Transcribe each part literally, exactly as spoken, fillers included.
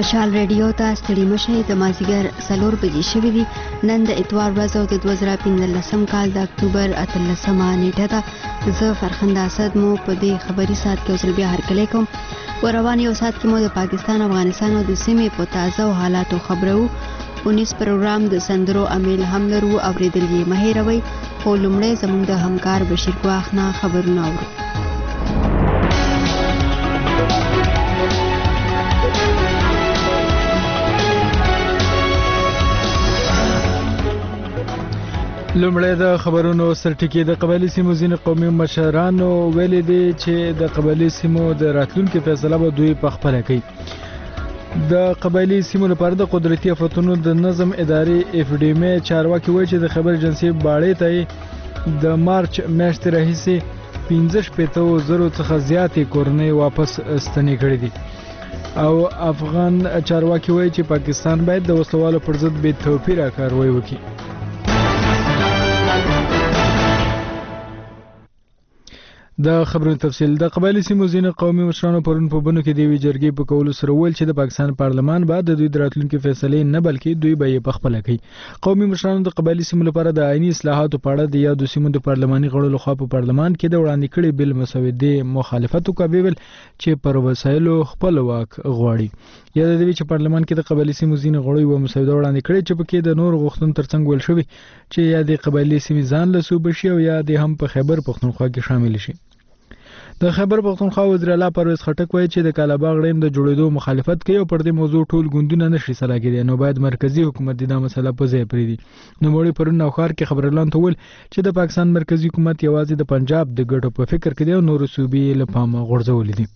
مشال ریډیو ته ستړي مشئ د مازدیګر څلور بجې شوي دي. نن د اتوار ورځ او د دوه زره پنځلسم کال د اکتوبر اتلسمه نیټه ده. زه فرخنده اسد مو په دې خبري ساعت کې اوسل بیا هرکلی کوم. په روان یو ساعت کې مو د پاکستان، افغانستان او د سیمې په تازه او حالاتو خبرو. اونیس پروګرام د سندرو امیل هم لرو، اوریدل یې مه هېروئ. خو لومړی زموږ د همکار بشیر ګواخ نه خبرونه اورو. لومړی د خبرونو سرټکی. د قبایلي سیمو ځینې قومي مشرانو ویلي دي چې د قبایلي سیمو د راتلونکي فیصله به دوی په خپله کوي. د قبایلي سیمو لپاره د قدرتي آفتونو د نظم ادارې اف ډي ام چارواکي وایي چې د خبر ایجنسۍ باړې ته د مارچ میاشتې راهیسې پنځه شپېته زرو څخه زیاتې کورنۍ واپس ستنې کړې دي. او افغان چارواکي وایي چې پاکستان باید د وسلوالو پر ضد بې توپیره کاروایی وکړي. د خبرونو تفصیل. د قبایلي سیمو ځینې قومي مشرانو پرون په بنو کې د یوې جرګې په کولو سره وویل چې د پاکستان پارلمان به د دوی د راتلونکي فیصلې نه بلکې دوی به یې په خپله کوي. قومي مشرانو د قبایلي سیمو لپاره د آئیني اصلاحاتو په اړه د یادو سیمو د پارلماني غړو لخوا په پارلمان کې د وړاندې کړي بل مسودې مخالفت وکړ، ویل چې پر وسایلو خپل واک غواړي. یاد دی چې پارلمان کې د قبایلي سیمو ځینې غړو یوه مسوده وړاندې کړې چې پکې د نور غوښتنو ترڅنګ ویل شوي چې یا د قبایلي سیمې ځان له صوبه شي او یا د هم په خیبر پښتونخوا کې شامل شي. د خیبر پښتونخوا وزیر اعلی پرویز خټک وایي چې د کالاباغ ډیم د جوړېدو مخالفت کوي او پر دې موضوع ټول ګوندونه نشي سلا کېدی، نو باید مرکزی حکومت دا مسله په ځای پرېږدي. نوموړي پرون نوښار کې خبريالانو ته وویل چې د پاکستان مرکزی حکومت یوازې د پنجاب د ګټو په فکر کې دی او نورو صوبې له پامه غورځولې دي.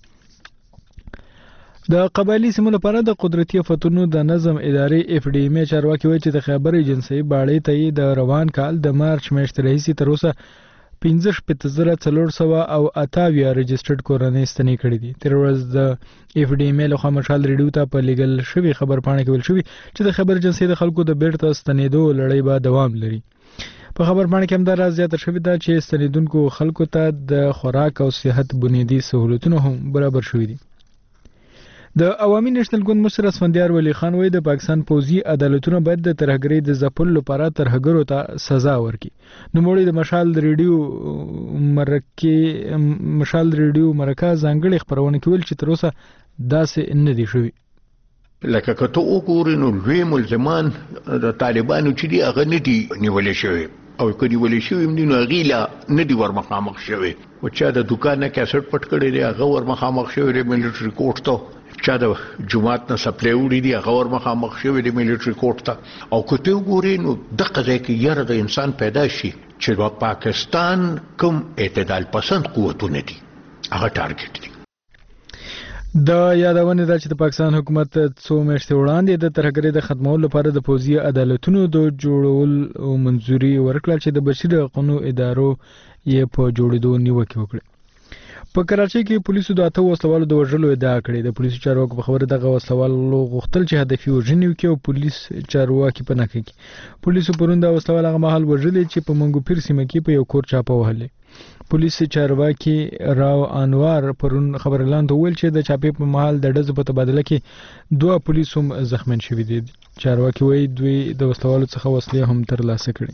د قبایلي سیمو لپاره د قدرتي آفتونو د نظم ادارې اف ډي ام چارواکي وایي چې د خیبر ایجنسۍ باړې ته د روان کال د مارچ میاشتې راهیسې تر اوسه پنځه شپېته زره څلور سوه او اته اویا رجسټرډ کورنۍ ستنې کړې دي. تېره ورځ د اف ډي ام لخوا مشال ریډیو ته په لیږل شوې خبر پاڼه کې ویل شوي چې د خیبر ایجنسۍ د خلکو د بیرته ستنېدو لړۍ به دوام لري. په خبر پاڼه کې همدا راز زیاته شوې ده چې ستنېدونکو خلکو ته د خوراک او صحت بنیادي سهولتونه هم برابر شوي دي. د عوامي نېشنل ګوند مشر اسفندیار ولی خان وایي د پاکستان پوځي عدالتونه باید د ترهګرۍ د ځپلو لپاره ترهګرو ته سزا ورکړي. نوموړي د مشال ریډیو مرکه مشال ریډیو مرکه ځانګړې خبرونه کې ویل چې تر اوسه داسې نه دي شوي. لکه که ته وګورې نو لوی ملزمان د طالبانو چې دي هغه نه دي نیولې شوي او که نیولې شوي هم دي نو هغې لا نه دي ورمخامخ شوي. او چا د دوکان نه کیسټ پټ کړی دی هغه ورمخامخ شوی دی ملټري کورټ ته، چا د جومات نه سپلای وړي دي هغه ورمخامخ شوی دی ملټري کورټ ته. او که ته وګورې نو دغه ځای کې یاره د انسان پیدا شي چې په پاکستان کوم اعتدال پسند قوتونه دي هغه ټارګټ دي. د یادونه ده چې د پاکستان حکومت څو میاشتې وړاندې د ترهګرۍ د ختمولو لپاره د پوځي عدالتونو د جوړول منځوري ورکړه چې د بشري حقوقو ادارو یې په جوړېدو نیوکې وکړې. په کراچۍ کې پولیسو د اته وسلوالو د وژلو ادعا کړې. د پولیسو چارواکو په خبره دغه وسلوالو غوښتل چې هدفي وژنې وکړي او پولیس چارواکي په نښه کړي. پولیسو پرون دا وسلوال هغه مهال وژلې چې په منګوپیر سیمه کې په یو کور چاپه وهلې. پولیس چارواکي راو انوار پرون خبريالانو ته وویل چې د چاپې په مهال د ډزو په تبادله کې دوه پولیس هم زخمیان شوي دي. چارواکي وایي دوی د وسلوالو څخه وسلې هم ترلاسه کړي.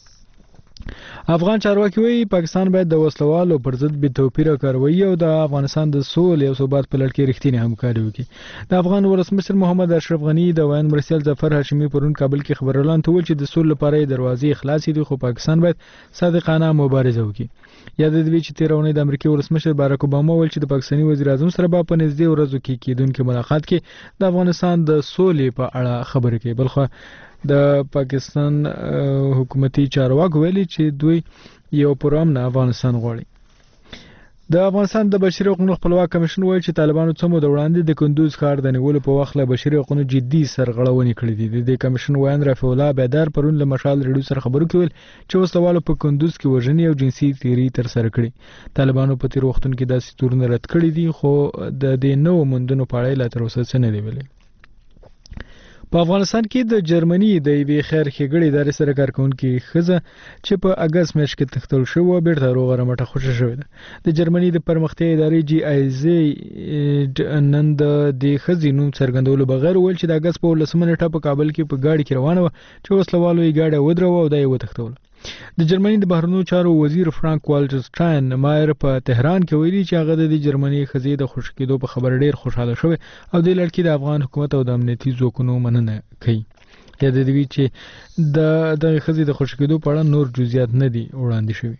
افغان چارواکي وایي پاکستان باید د وسلوالو پر ضد بې توپیره کاروایی او د افغانستان د سولې او ثبات په لړ کې رښتینې همکاري وکړي. د افغان ولسمشر محمد اشرف غني د ویان مرستیال ظفر هاشمي پرون کابل کې خبريالانو ته وویل چې د سولې لپاره یې دروازې خلاصې دي، خو پاکستان باید صادقانه مبارزه وکړي. یاد دی چې تېره اونۍ د امریکا ولسمشر باراک اوباما ویل چې د پاکستاني وزیر اعظم سره به په نږدې ورځو کې کېدونکي ملاقات کې د افغانستان د سولې په اړه خبرې کوي. بلخوا د پاکستان حکومتي چارواکو ویلي چې دوی یو پرامن افغانستان غواړي. د افغانستان د بشري حقوقو خپلواک کمیشن وایي چې طالبانو څه موده وړاندې د کندوز ښار د نیولو په وخت له بشري حقوقو جدي سرغړونې کړې دي. د دې کمیشن وایي رفیع الله بیدار پرون له مشال ریډیو سره خبرو کې ویل چې وسلوالو په کندوز کې وژنې او جنسي تیری ترسره کړې. طالبانو په تیر وختونو کې داسې تورونه رد کړي دي، خو د دې نوو موندنو په اړه لا تر اوسه څه نه دی ویلي. په افغانستان کې د جرمني د یوې خیر ښېګړې ادارې سره کارکونکې ښځه چې په اګست میاشت کې تښتول شوې وه بیرته روغه رمټه خوشې شوې ده. د جرمني د پرمختیا ادارې جی آی زی نن د دې ښځې نوم څرګندولو بغیر وویل چې د اګست په اوولسمه نیټه په کابل کې په ګاډي کې روانه وه چې وسلوالو یې ګاډی ودروه او دا یې وتښتوله. د جرمني د بهرنیو چارو وزیر فرانک والټر مایر په تهران کې ویلي چې هغه د جرمني ښځې د خوشي کېدو په خبر ډیر خوشاله شوی او د لړکی د افغان حکومت او د امنیتي ځواکونو مننه کوي. یا د دې چې د د ښځې د خوشي کېدو په اړه نور جزئیات نه دي وړاندې شوي.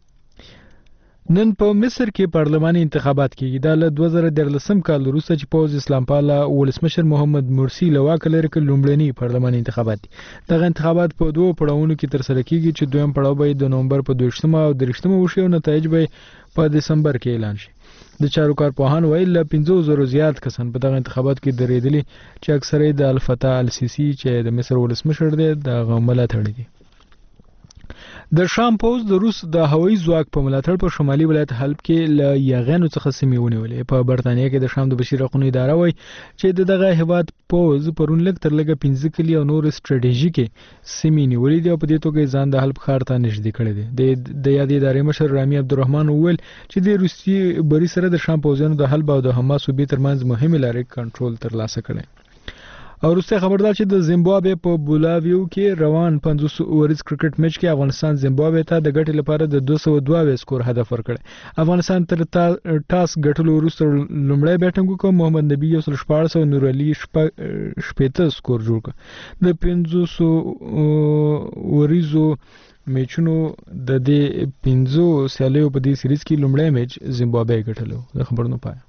نن په مصر کې پارلماني انتخابات کېږي. دا له دوه زره دیارلسم کال وروسته چې پوځ اسلام پاله ولسمشر محمد مرسي له واکه لرې کړ لومړني پارلماني انتخابات دي. دغه انتخابات په دوه پړاوونو کې ترسره کېږي چې دویم پړاو به د نومبر په دویشتمه او دریشتمه وشي او نتایج به په دسمبر کې اعلان شي. د چارو کارپوهان ویل له پنځو زرو زیات کسان په دغه انتخاباتو کې درېدلي چې اکثره یې د الفتح السیسی چې د مصر ولسمشر دی دغه ملاتړي دي. د شام پوز د روس د هوایي ځواک په ملاتړ په شمالي ولایت حلب کې له یاغانو څخه سیمې ونیولې. په برتانیا کې د شام د بشري حقوقو اداره وایي چې دغه هیواد پوز پرون لږ تر لږه پنځه کلي او نور ستراتیژیکې سیمې نیولې دي او په دې توګه ځان د حلب ښار ته نږدې کړی دی. د یادې ادارې مشر رامي عبدالرحمن وویل چې د روسي بري سره د شام پوځیانو د حلب او د حماس صوبې ترمنځ مهمې لارې کنټرول ترلاسه کړی. او وروسته خبردار چې د زیمبابوې په بولاویو کې روان پنځوس اوریز کرکټ میچ کې افغانستان زیمبابوې ته د ګټې لپاره د دوه سوه دوه سکور هدف ورکړی. افغانستان تر ټاس ګټلو وروسته لومړی بیټینګ وکړ. محمد نبي یو سل شپاړس او نور علي شپېته سکور جوړ کړ. د پنځوس اوریزو میچونو د دې پنځو سیالیو په دې سیریز کې لومړی میچ زیمبابوې ګټلو. د خبرونو پای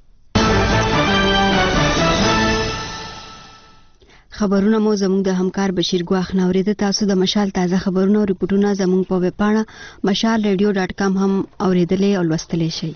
خبرونه مو زموږ د همکار بشیر ګواخ نوریده. تاسو د مشال تازه خبرونه او ریپورتونه زموږ په ویب پاڼه مشال ریډیو ډاټ کام هم اوریدلې او لوستلې شئ.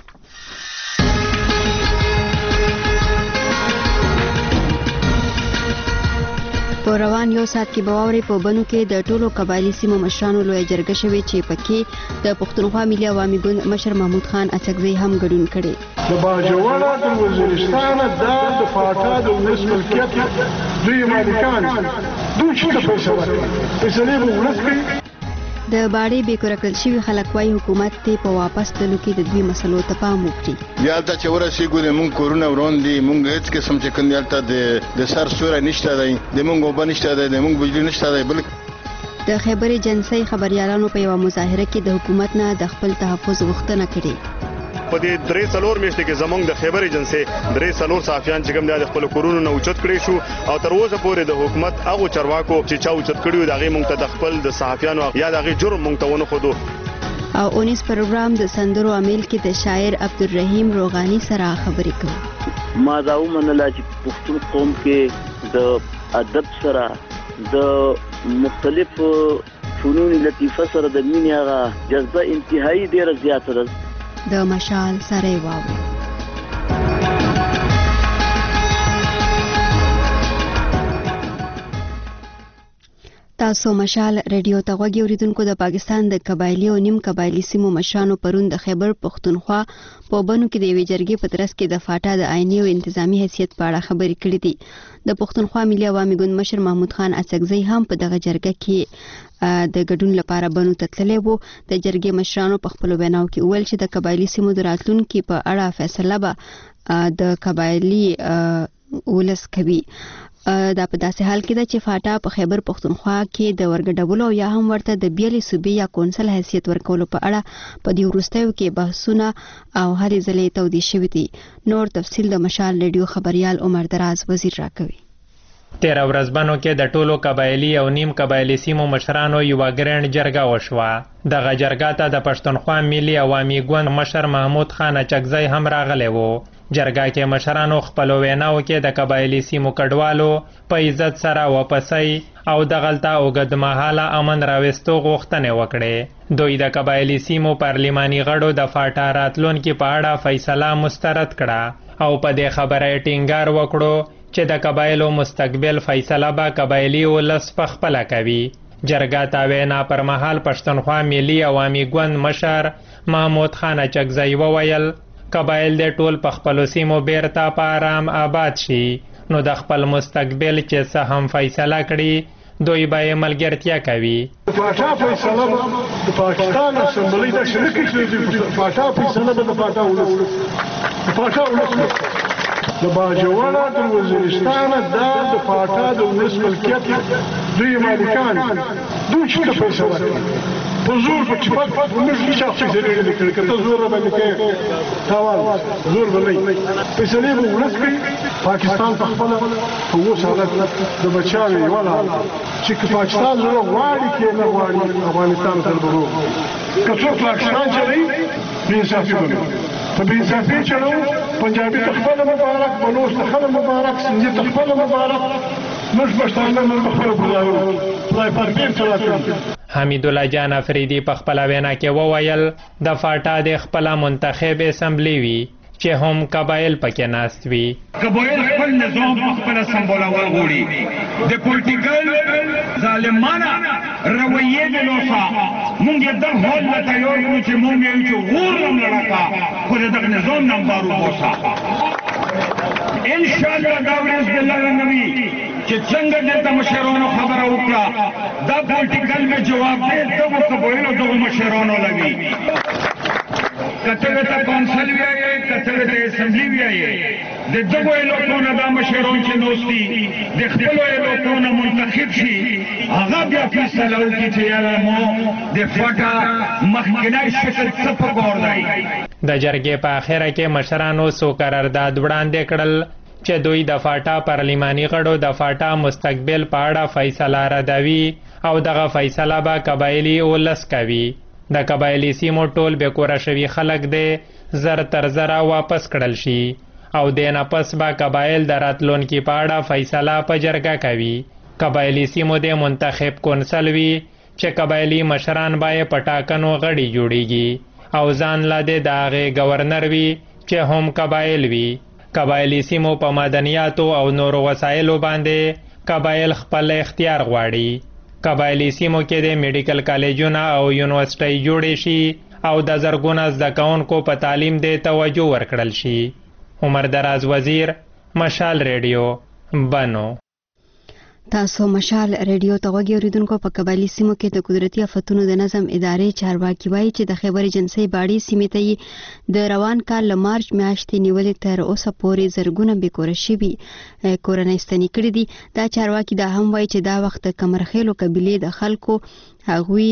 په روان یو ساعت کې به واورئ په بنو کې د ټولو قبایلي سیمو مشرانو لویه جرګه شوې چې پکې د پښتونخوا ملي عوامي ګوند مشر محمود خان اڅکزی هم ګډون کړي. د باجوړه د وزیرستان د د فاټا د ولس ملکیت دوی مالکان دوی چې پیسې ورکړي فیصلې به ولس کوي. د باړې بې کوره کړل شوي خلک وایي حکومت ته په واپس تللو کې د دوی مسلو ته پام وکړي. یالته چې ورسېږو د مونږ کورونه وران دي، مونږ هېڅ قسم چې کوم یالته د سر سوری نشته دی، د مونږ اوبه نشته دی، د مونږ بجلي نشته دی. بل د خیبر ایجنسۍ خبریالانو په یوه مظاهره کې د حکومت نه د خپل تحفظ غوښتنه کړې. په دې درې څلور میاشتې کې زمونږ د خیبر ایجنسۍ درې څلور صحافیان چې کوم د خپل کورونو نه اوچت کړي شو او تر اوسه پورې د حکومت هغه چارواکو چې چا اوچت کړي و دغه مونږ ته د خپل د صحافیانو یا دغه جرم مونږ ته ونه خودو. او اونیس پروګرام د سندرو امیل کې د شاعر عبدالرحیم روغانی سره خبرې کوي. ما دا ومنله چې پښتون قوم کې د ادب سره د مختلف فنون لطیفه سره د مینې هغه جذبه انتهایی ډیره زیاته ده. د مشال سره واوري. تاسو مشال ریډیو ته غوږی اوریدونکو. د پاکستان د قبایلی او نیم قبایلی سیمو مشرانو پرون د خیبر پښتونخوا په بنو کې د یوې جرګې په ترڅ کې د فاټا د آئیني او انتظامی حیثیت په اړه خبرې کړې دي. د پښتونخوا ملي عوامي ګوند مشر محمود خان اڅکزی هم په دغه جرګه کې د ګډون لپاره بنو ته تللی و. د جرګې مشرانو په خپلو ویناو کې وویل چې د قبایلي سیمو د راتلونکي په اړه فیصله به د قبایلي ولس کوي. دا په داسې حال کې ده چې فاټا په خیبر پښتونخوا کې د ورګډولو یا هم ورته د بیلې صوبې یا کونسل حیثیت ورکولو په اړه په دې وروستیو کې بحثونه او هلې ځلې تودې شوي دي. نور تفصیل د مشال ریډیو خبریال عمر دراز وزیر راکوي. تیره ورځ بنو کې د ټولو قبایلي او نیم قبایلي سیمو مشرانو یوه ګرنډ جرګه وشوه. دغه جرګه ته د پښتونخوا ملي عوامي ګوند مشر محمود خان اڅکزی هم راغلی و. جرګه کې مشرانو خپلو ویناو کې د قبایلي سیمو کډوالو په عزت سره واپسۍ او دغلته اوږدمهاله امن راوستو غوښتنې وکړې. دوی د قبایلي سیمو پارلماني غړو د فاټا راتلونکي په اړه فیصله مسترد کړه او په دې خبره یې ټینګار وکړو چې د قبایلو مستقبل فیصله به قبایلي ولس پخپله کوي. جرګه ته وینا پر مهال پښتونخوا ملي عوامي ګوند مشر محمود خان اڅکزی وویل قبایل د ټول په خپلو سیمو بیرته په آرام آباد شي نو د خپل مستقبل چې څه هم فیصله کړي دوی به یې ملګرتیا کوي. د پاچا فیصله به د پاکستان اسمبلی داسې نه کوي چې د پاچا فیصله به د پاچا ولس د پاچا ولس د باجوړه تر وزیرستانه دا د پاچا د ولس ملکیت دوی مالکان دوی چې فیصله کوي په زور په چپک موږ هیڅ څه نه لیکل کته زور باندې کوي تاوان زور باندې فیصله به ولس کوي. پاکستان په خپل په اوس حالت د بچاوي ولا چې پاکستان زور غواړي کې نه غواړي افغانستان سره ورو کڅو پاکستان چلی بې انصافي باندې په بې انصافي چلو پنجابي تخپل مبارک بلوچ تخپل مبارک سندي تخپل مبارک موږ پښتانه موږ خپل ګزارو خدای پاک دې چلا. حمید الله جان افریدي په خپل وینا کې وویل د فاټا د خپل منتخب اسمبلی وی چې هم قبایل پکې ناست وي. قبایل خپل نظام خپل سمبولول غوړي د پولیټیکل ظالمانه رویه د لوسا مونږ د هول لا تیار کړو چې مونږ یې چې غور نم لړکا خو د نظام نمبر وبوسا ان شاء الله دا ورځ د الله نبی چې څنګه د مشرانو خبره وکړه دا پولیټیکل میں جواب دے دغه قبایلو دغه مشرانو لګي کته ته کونسل وی آئے کته ته اسمبلی وی آئے د دغه الکترون د مشران چې نوستي د خپل الکترون منتخب شي هغه بیا فیصله وکړي چې یاله مو د فټا مخکنی شکل څه پکور دی. د جرګې په اخره کې مشرانو سو قرارداد وړاندې کړل چې دوی د فاټا پارلماني غړو د فاټا مستقبل په اړه فیصله ردوي او دغه فیصله به قبایلی ولس کوي. د قبایلی سیمو ټول بې کوره شوي خلک دی زر تر زره واپس کړل شي او د نه پس به قبایل د راتلونکي په اړه فیصله په جرګه کوي. قبایلی سیمو د منتخب کونسل وي چې قبایلی مشران به یې په ټاکنو غړي جوړیږي او ځان لا د هغې ګورنر وي چې هم قبایل وي. قبایلی سیمو په مدنیاتو او نورو وسایلو باندې قبایل خپل اختیار غواړي. قبایلی سیمو کې د میډیکل کالجونه او یونیورسټۍ جوړې شي او د زرګونه زده کوونکو په تعلیم د توجه ورکړل شي. عمر دراز وزیر، مشال ریډیو، بنو. تاسو مشال ریډیو ته غوږی اوریدونکو. په قبایلی سیمو کې د قدرتي آفتونو د نظم ادارې چارواکي وایي چې د خیبر ایجنسۍ باړې سیمې ته د روان کال له مارچ میاشتې نیولې تر اوسه پورې زرګونه بېکوره شوي کورنۍ ستنې کړي دي. دا چارواکي دا هم وایي چې دا وخت د کمرخیلو قبیلې د خلکو هغوی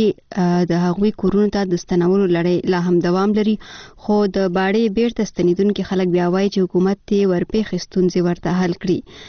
د هغوی کورونو ته د ستنولو لړۍ لا هم دوام لري، خو د باړې بیرته ستنېدونکي خلک بیا وایي چې حکومت یې ورپېښې ستونزې ورته حل کړي.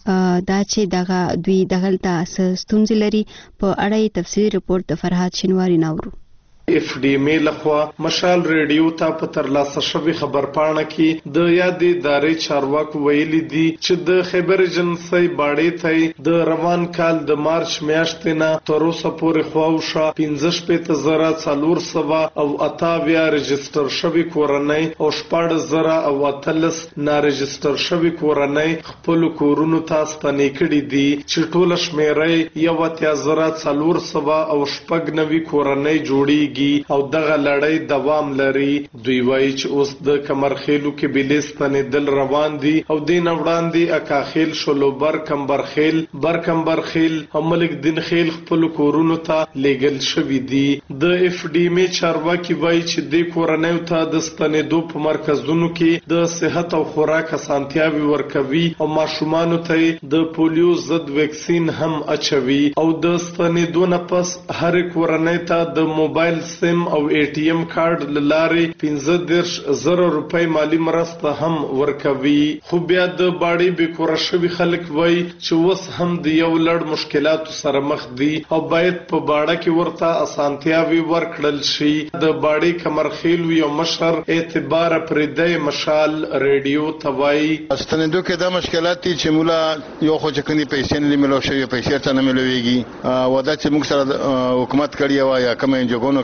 دا چې دغه دوی دغلته ستونزې لري په اړه یې تفصیلي رپورټ د فرهاد شینواري ناورو. اف ډی ام لخوا مشال ریډیو ته په ترلاسه شوی خبرپاڼه کې د یادې ادارې چارواکو ویلي دي چې د خیبر ایجنسۍ باړې ته د روان کال د مارچ میاشتې نه تر اوسه پورې خواوشا پنځه شپېته زره څلور سوه او اتاویا رجسټر شوي کورنۍ او شپاړس زره او اتلس نارجسټر شوي کورنۍ خپلو کورونو ته ستنې کړي دي چې ټوله شمېره یې یو اتیا زره څلور سوه او شپږ نوي کورنۍ جوړیږي او دغه لړۍ دوام لري. دوی وایي چې اوس د کمرخیلو کې بلې ستنېدل روان دي او دې نه وړاندې اکاخیل، شلوبر، کمبرخیل، برکمبرخیل او ملک دین خیل خپلو کورونو ته لیږل شوي دي. د اف ډي ام چارواکي وایي چې دې کورنیو ته د ستنېدو په مرکزونو کې د صحت او خوراک اسانتیاوې ورکوي او ماشومانو ته د پولیو ضد ویکسین هم اچوي او د ستنېدو نه پس هرې کورنۍ ته د موبایل سیم او ای ټي ایم کارت لارې پنځه دېرش زره روپۍ مالی مرسته هم ورکوي. خو بیا د باړې بېکوره شوي خلک وایي چې اوس هم د یو لړ مشکلاتو سره مخ دي او باید په باړه کې ورته اسانتیاوې ورکړل شي. د باړې کمرخیلو یو مشر اعتبار پردی مشال ریډیو ته وایي ستنېدو کې دا مشکلات دي چې مولا یو خو چې کومې پیسې نه ملو شوي، پیسې ته نه ملويږي. ودا چې موږ سره حکومت کړی و یا کوم انجګونو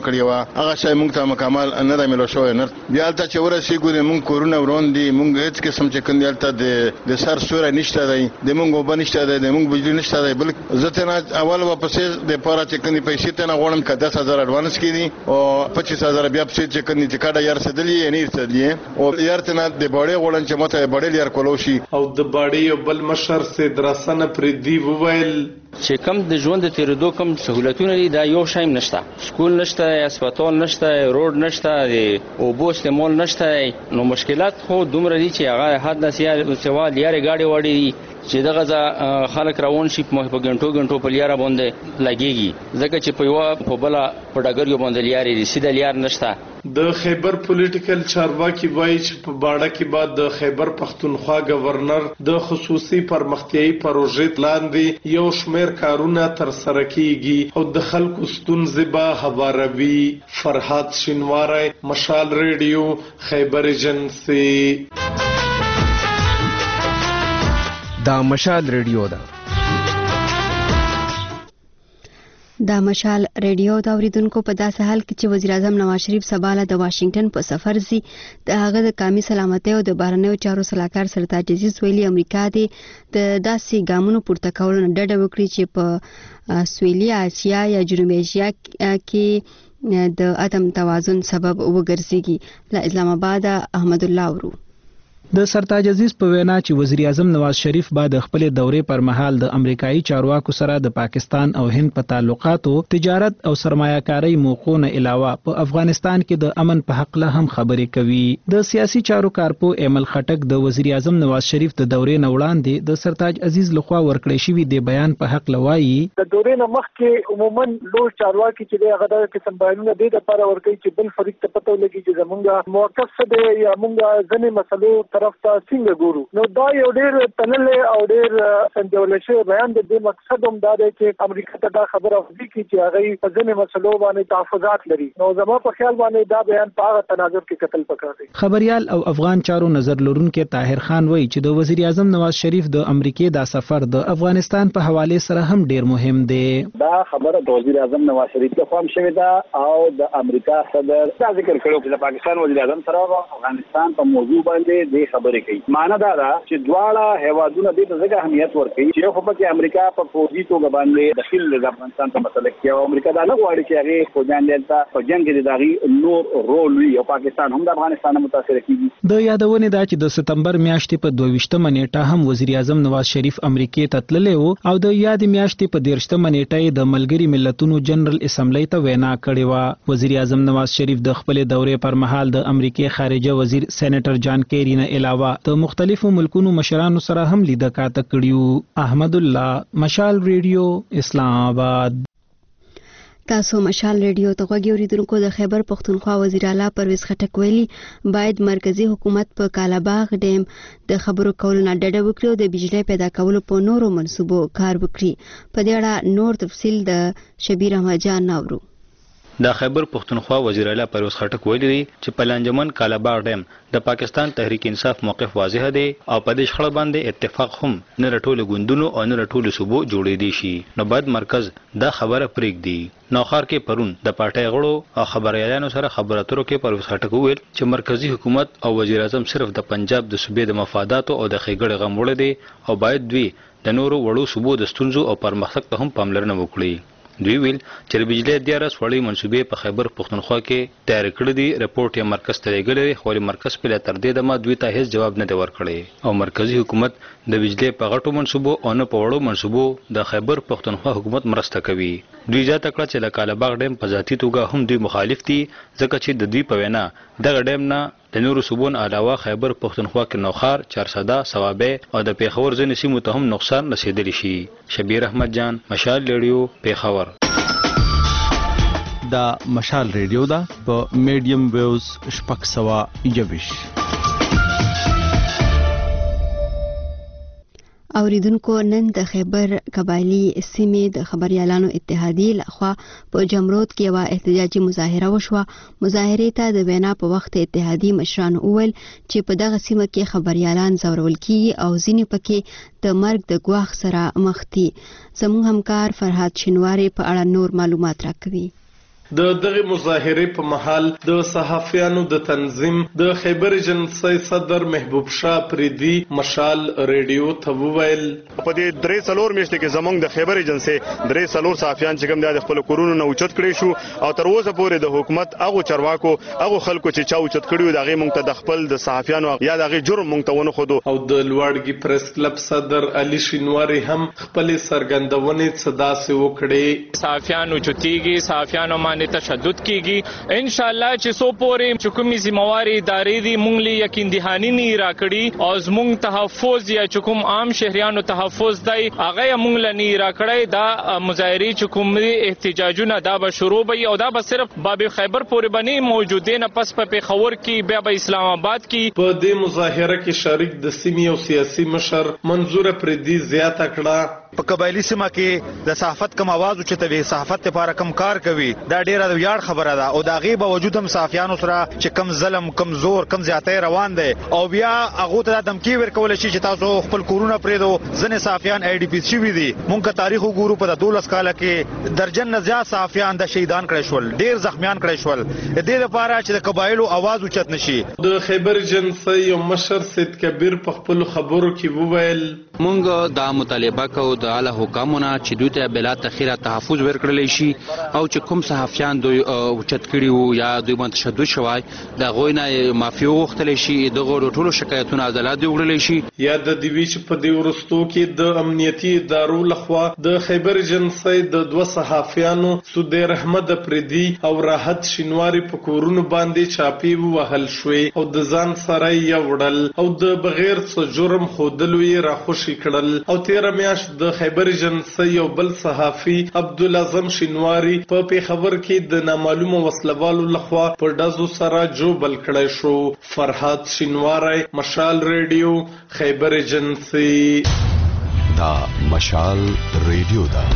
کړی و هغه شای مونږ ته مکمل نه د ملو شو نه بیا ته چې ورسېګو د مونږ کورونه وروندي مونږ هیڅ قسم چې کندیالته د د سر سوره نشته دی د مونږ وبنشته دی د مونږ بجلی نشته دی بل زته نه اول واپس د پاره چې کندي پیسې ته نه غوړم ک دس هزار اډوانس کړي او پچیس هزار بیا په چې کندي چې کاډه یار سدلی نه ارتدلی او یار ته نه د بړې غوړن چې مته بړې یار کولوشي او د باډي یو بل مشر سي درسنه پر دی وویل چې کم د ژوند د تیرېدو کم سہولتونه دي دا یو شایم نشته سکول نشته هسپتال نشته روډ نشته او بو استعمال نشته نو مشکلات خو دومره دي چې هغه حد نه سیوا لیارې گاډي وړي چې دغه خلک روان شي په غنټو غنټو په لیاره باندې لګيږي ځکه چې په یو په بل په ډګر یو باندې لیارې دي سیده لیار نشته د خیبر پولیټیکل چارواکي وایي چې په باډه کې بعد د خیبر پختونخوا گورنر د خصوصي پرمختیايي پروژې لاندې یو شمېر کارونه تر سره کیږي او د خلکو ستونزې به هواروي. فرحات شینواری، مشال ریډیو، خیبر ایجنسی. دا مشال ریډیو ده. دا مشال ریډیو دا اوریدونکو په داسې حال کې چې وزیر اعظم نواز شریف سباله د واشنگټن په سفر زی د هغه د قومي سلامتۍ او د بهرنیو چارو سلاکار سرتاج عزیز ویلي امریکا د داسې ګامونو پورته کولو نه ډډه وکړي چې په سویلي اسیا یا جنوبي اسیا کې د عدم توازن سبب وګرځيږي. له اسلام آباد احمد الله ورو. د سرتاج عزیز په وینا چې وزیر اعظم نواز شریف بعد خپل دورې پر مهال د امریکایي چارواکو سره د پاکستان او هند په تعلقاتو، تجارت او سرمایه‌کاري موضوعونو علاوه په افغانستان کې د امن په حق له هم خبرې کوي. د سیاسي چارو کارپو ایمل خټک د وزیر اعظم نواز شریف د دورې نه وړاندې د سرتاج عزیز لخوا ورکړې شوی د بیان په حق لوایي د دورې نه مخکې عموما لوی چارواکي چې هغه د قسم بیانونه د لپاره ورکړي چې بل فریق ته پته ولګي چې زمونږه موقف څه دی یا مونږه ځنې مسلو طرف ته څنګه ګورو. نو دا یو ډېر تللې او ډېر سنجول شوی بیان د دې مقصد هم دا دی چې امریکا ته دا خبره وکړي چې هغه په ځینې مسلو باندې تحفظات لري. نو زما په خیال باندې دا بیان په هغه تناظر کې قتل پکار دی. خبريال او افغان چارو نظر لرونکو طاهر خان وایي چې د وزیر اعظم نواز شریف د امریکای دا سفر د افغانستان په حواله سره هم ډېر مهم دی. دا خبره د وزیر اعظم نواز شریف ته هم شوې ده او د امریکا صدر دا ذکر کړو چې د پاکستان وزیر اعظم سره افغانستان په موضوع باندې د خبرې کوي. معنا دا ده چې دواړه هیوادونه د دې ځای اهمیت ورکوي چې خو په امریکا په فوجي توګه باندې داخل د افغانستان په مسله کې او امریکا دا نه غواړي چې هغه فوجان دلته په جنگ کې دغه نور رول وي او پاکستان هم د افغانستان متاثر کیږي. د یادونه ده چې د سپتمبر میاشتې په دوه ویشتمه نیټه هم وزیر اعظم نواز شریف امریکای ته تللی و او د یاد میاشتې په دیرشتمه نیټه د ملګری ملتونو جنرال اسمبلی ته وینا کړې و. وزیر اعظم نواز شریف د خپل دورې پر مهال د امریکای خارجه وزیر سېنیټر جان کیری نه علاوه د مختلفو ملکونو مشرانو سره هم لیدکاته کړیو. احمد الله، مشال ریډیو، اسلام آباد. تاسو مشال ریډیو ته غوږی اوریدونکو. د خیبر پختونخوا وزیر اعلی پرویز خټک ویلي باید مرکزی حکومت په کالاباغ ډیم د خبرو کولو نه ډډه وکړي او د بجلی پیدا کولو په نورو منصوبو کار وکړي. په دې اړه نور تفصیل د شبیر احمد جان ناورو. د خیبر پختونخوا وزیر اعلی پرویز خټک ویلي دی چې په لانجمن کالاباغ ډیم د پاکستان تحریک انصاف موقف واضح دی او په دې شخړه باندې اتفاق هم نه رټول غوندونو او نه رټول صوبو جوړې دي شي. نو بعد مرکز دا خبره پرېږدي. نوخار کې پرون د پارټۍ غړو او خبريالانو سره خبرو اترو کې پرویز خټک وویل چې مرکزی حکومت او وزیر اعظم صرف د پنجاب د صوبې د مفاداتو او د ښېګړې غم وړي دي او باید دوی د نورو وړو صوبو د ستونزو او پرمختګ ته هم پاملرنه وکړي. دوی ویل چې د بجلی دیارس وړي منصوبې په خیبر پختونخوا کې تیار کړې دي. رپورټ یې مرکز ته لېږلی خو مرکز په تر دې دمه دوی ته هیڅ جواب نه دی ورکړی او مرکزی حکومت د بجلی په غټو منصوبو او نه په وړو منصوبو د خیبر پختونخوا حکومت مرسته کوي. دوی زیاته کړه چې د کالاباغ ډیم په ذاتي توګه هم دوی مخالف دي ځکه چې د دوی په وینا دغه ډیم نه د نورو صوبون علاوه خیبر پختونخوا کې نوخار، چارسده، صوابه او د پیښور ځینې سیمو ته هم نقصان رسیدلی شي. شبیر احمد جان، مشال ریډیو، پیښور. دا مشال ریډیو ده په میډیم ویوز شپږ سوه یوویشت. اوریدونکو نن د خیبر قبایلی سیمې د خبريالانو اتحادیې لخوا په جمرود کې یوه احتجاجي مظاهره وشوه. مظاهرې ته د وینا په وخت اتحادیې مشرانو وویل چې په دغه سیمه کې خبريالان ځورول کیږي او ځینې پکې د مرګ د ګواښ سره مخ دي. زموږ همکار فرحات شینواری په اړه نور معلومات راکوي. د دغه مظاهره په محل د صحافیانو د تنظیم د خیبر ایجنسی صدر محبوب شاه پریدي مشال ریډیو ته وویل په دې درې څلور میاشتې کې زمونږ د خیبر ایجنسی درې څلور صحافیان چې کوم د خپل کورونو نه اوچت کړی شو او تر اوسه پورې د حکومت هغه چرواکو هغه خلکو چې چا اوچت کړیو دغه مونږ ته د خپل د صحافیانو یا دغه جرم مونږ ته ونه خودو. او د لوړګي پریس کلب صدر علي شینواری هم خپل سرګندونې صداسه وکړي. صحافیانو چتیږي، صحافیانو باندې تشدد کیږي. ان شاء الله چې سو پورې چکمي ذمہواری ادارې دي مونږ لې یقین دهانی نه راکړي او زمونږ تحفظ یا چکم عام شهريانو تحفظ دی هغه مونږ لنی راکړی. دا مظاهری چکمي احتجاجونه دا به شروع وي او دا به صرف باب خیبر پورې بنی موجوده نه پس په خور کې بیا به اسلام آباد کې. په دې مظاهره کې شریک د سیمې او سیاسي مشر منظور پردي زیاته کړه. په قبایلی سیمه کې د صحافت کم आवाज اوچتوي، صحافت لپاره کم کار کوي، دا ډیره د ویاړ خبره ده او دا غي باوجود هم صحافیانو سره چې کم ظلم کم زور کم زیاتې روان دي او بیا هغه ته دمکی ورکول شي چې تاسو خپل کورونه پرېدو. ځنې صحافیان ای ډي پی شي دي. مونږه تاریخ وګورو په دولس کال کې درجن نه زیات صحافیان د شهیدان کړي شول، ډیر زخمیان کړي شول. د دې لپاره چې د قبایلو आवाज اوچت نشي. د خیبر ایجنسی یو مشر سید کبیر په خپل خبرو کې وویل مونږ دا مطالبه کوو د اعلی حکامونه چې دوی ته بلا تخیره تحفظ ورکړل شي او چې کوم صحافیان دوی اوچت کړي وو یا دوی باندې تشدد شوی دا غوینه مافیا وختل شي دغه ټولو شکایتونه عدالت دی وړل شي. یا د دیوی چې په دې ورستو کې د امنیتي ادارو لخوا د خیبر ایجنسی د دوه صحافیانو سودیر احمد پردي او راحت شینواری په کورونو باندې چاپی وهل شوې او د ځان سره یې وړل او د بغیر څه جرم خودلو یې راخوشي کړل. او تیر میاشت د خیبر ایجنسی یو بل صحافي عبدالعظم شینواری په پیښور کې د نامعلومه وسلوالو لخوا په ډزو سره جوبل کړی شو. فرحات شینواری، مشال ریډیو، خیبر ایجنسی. دا مشال ریډیو دا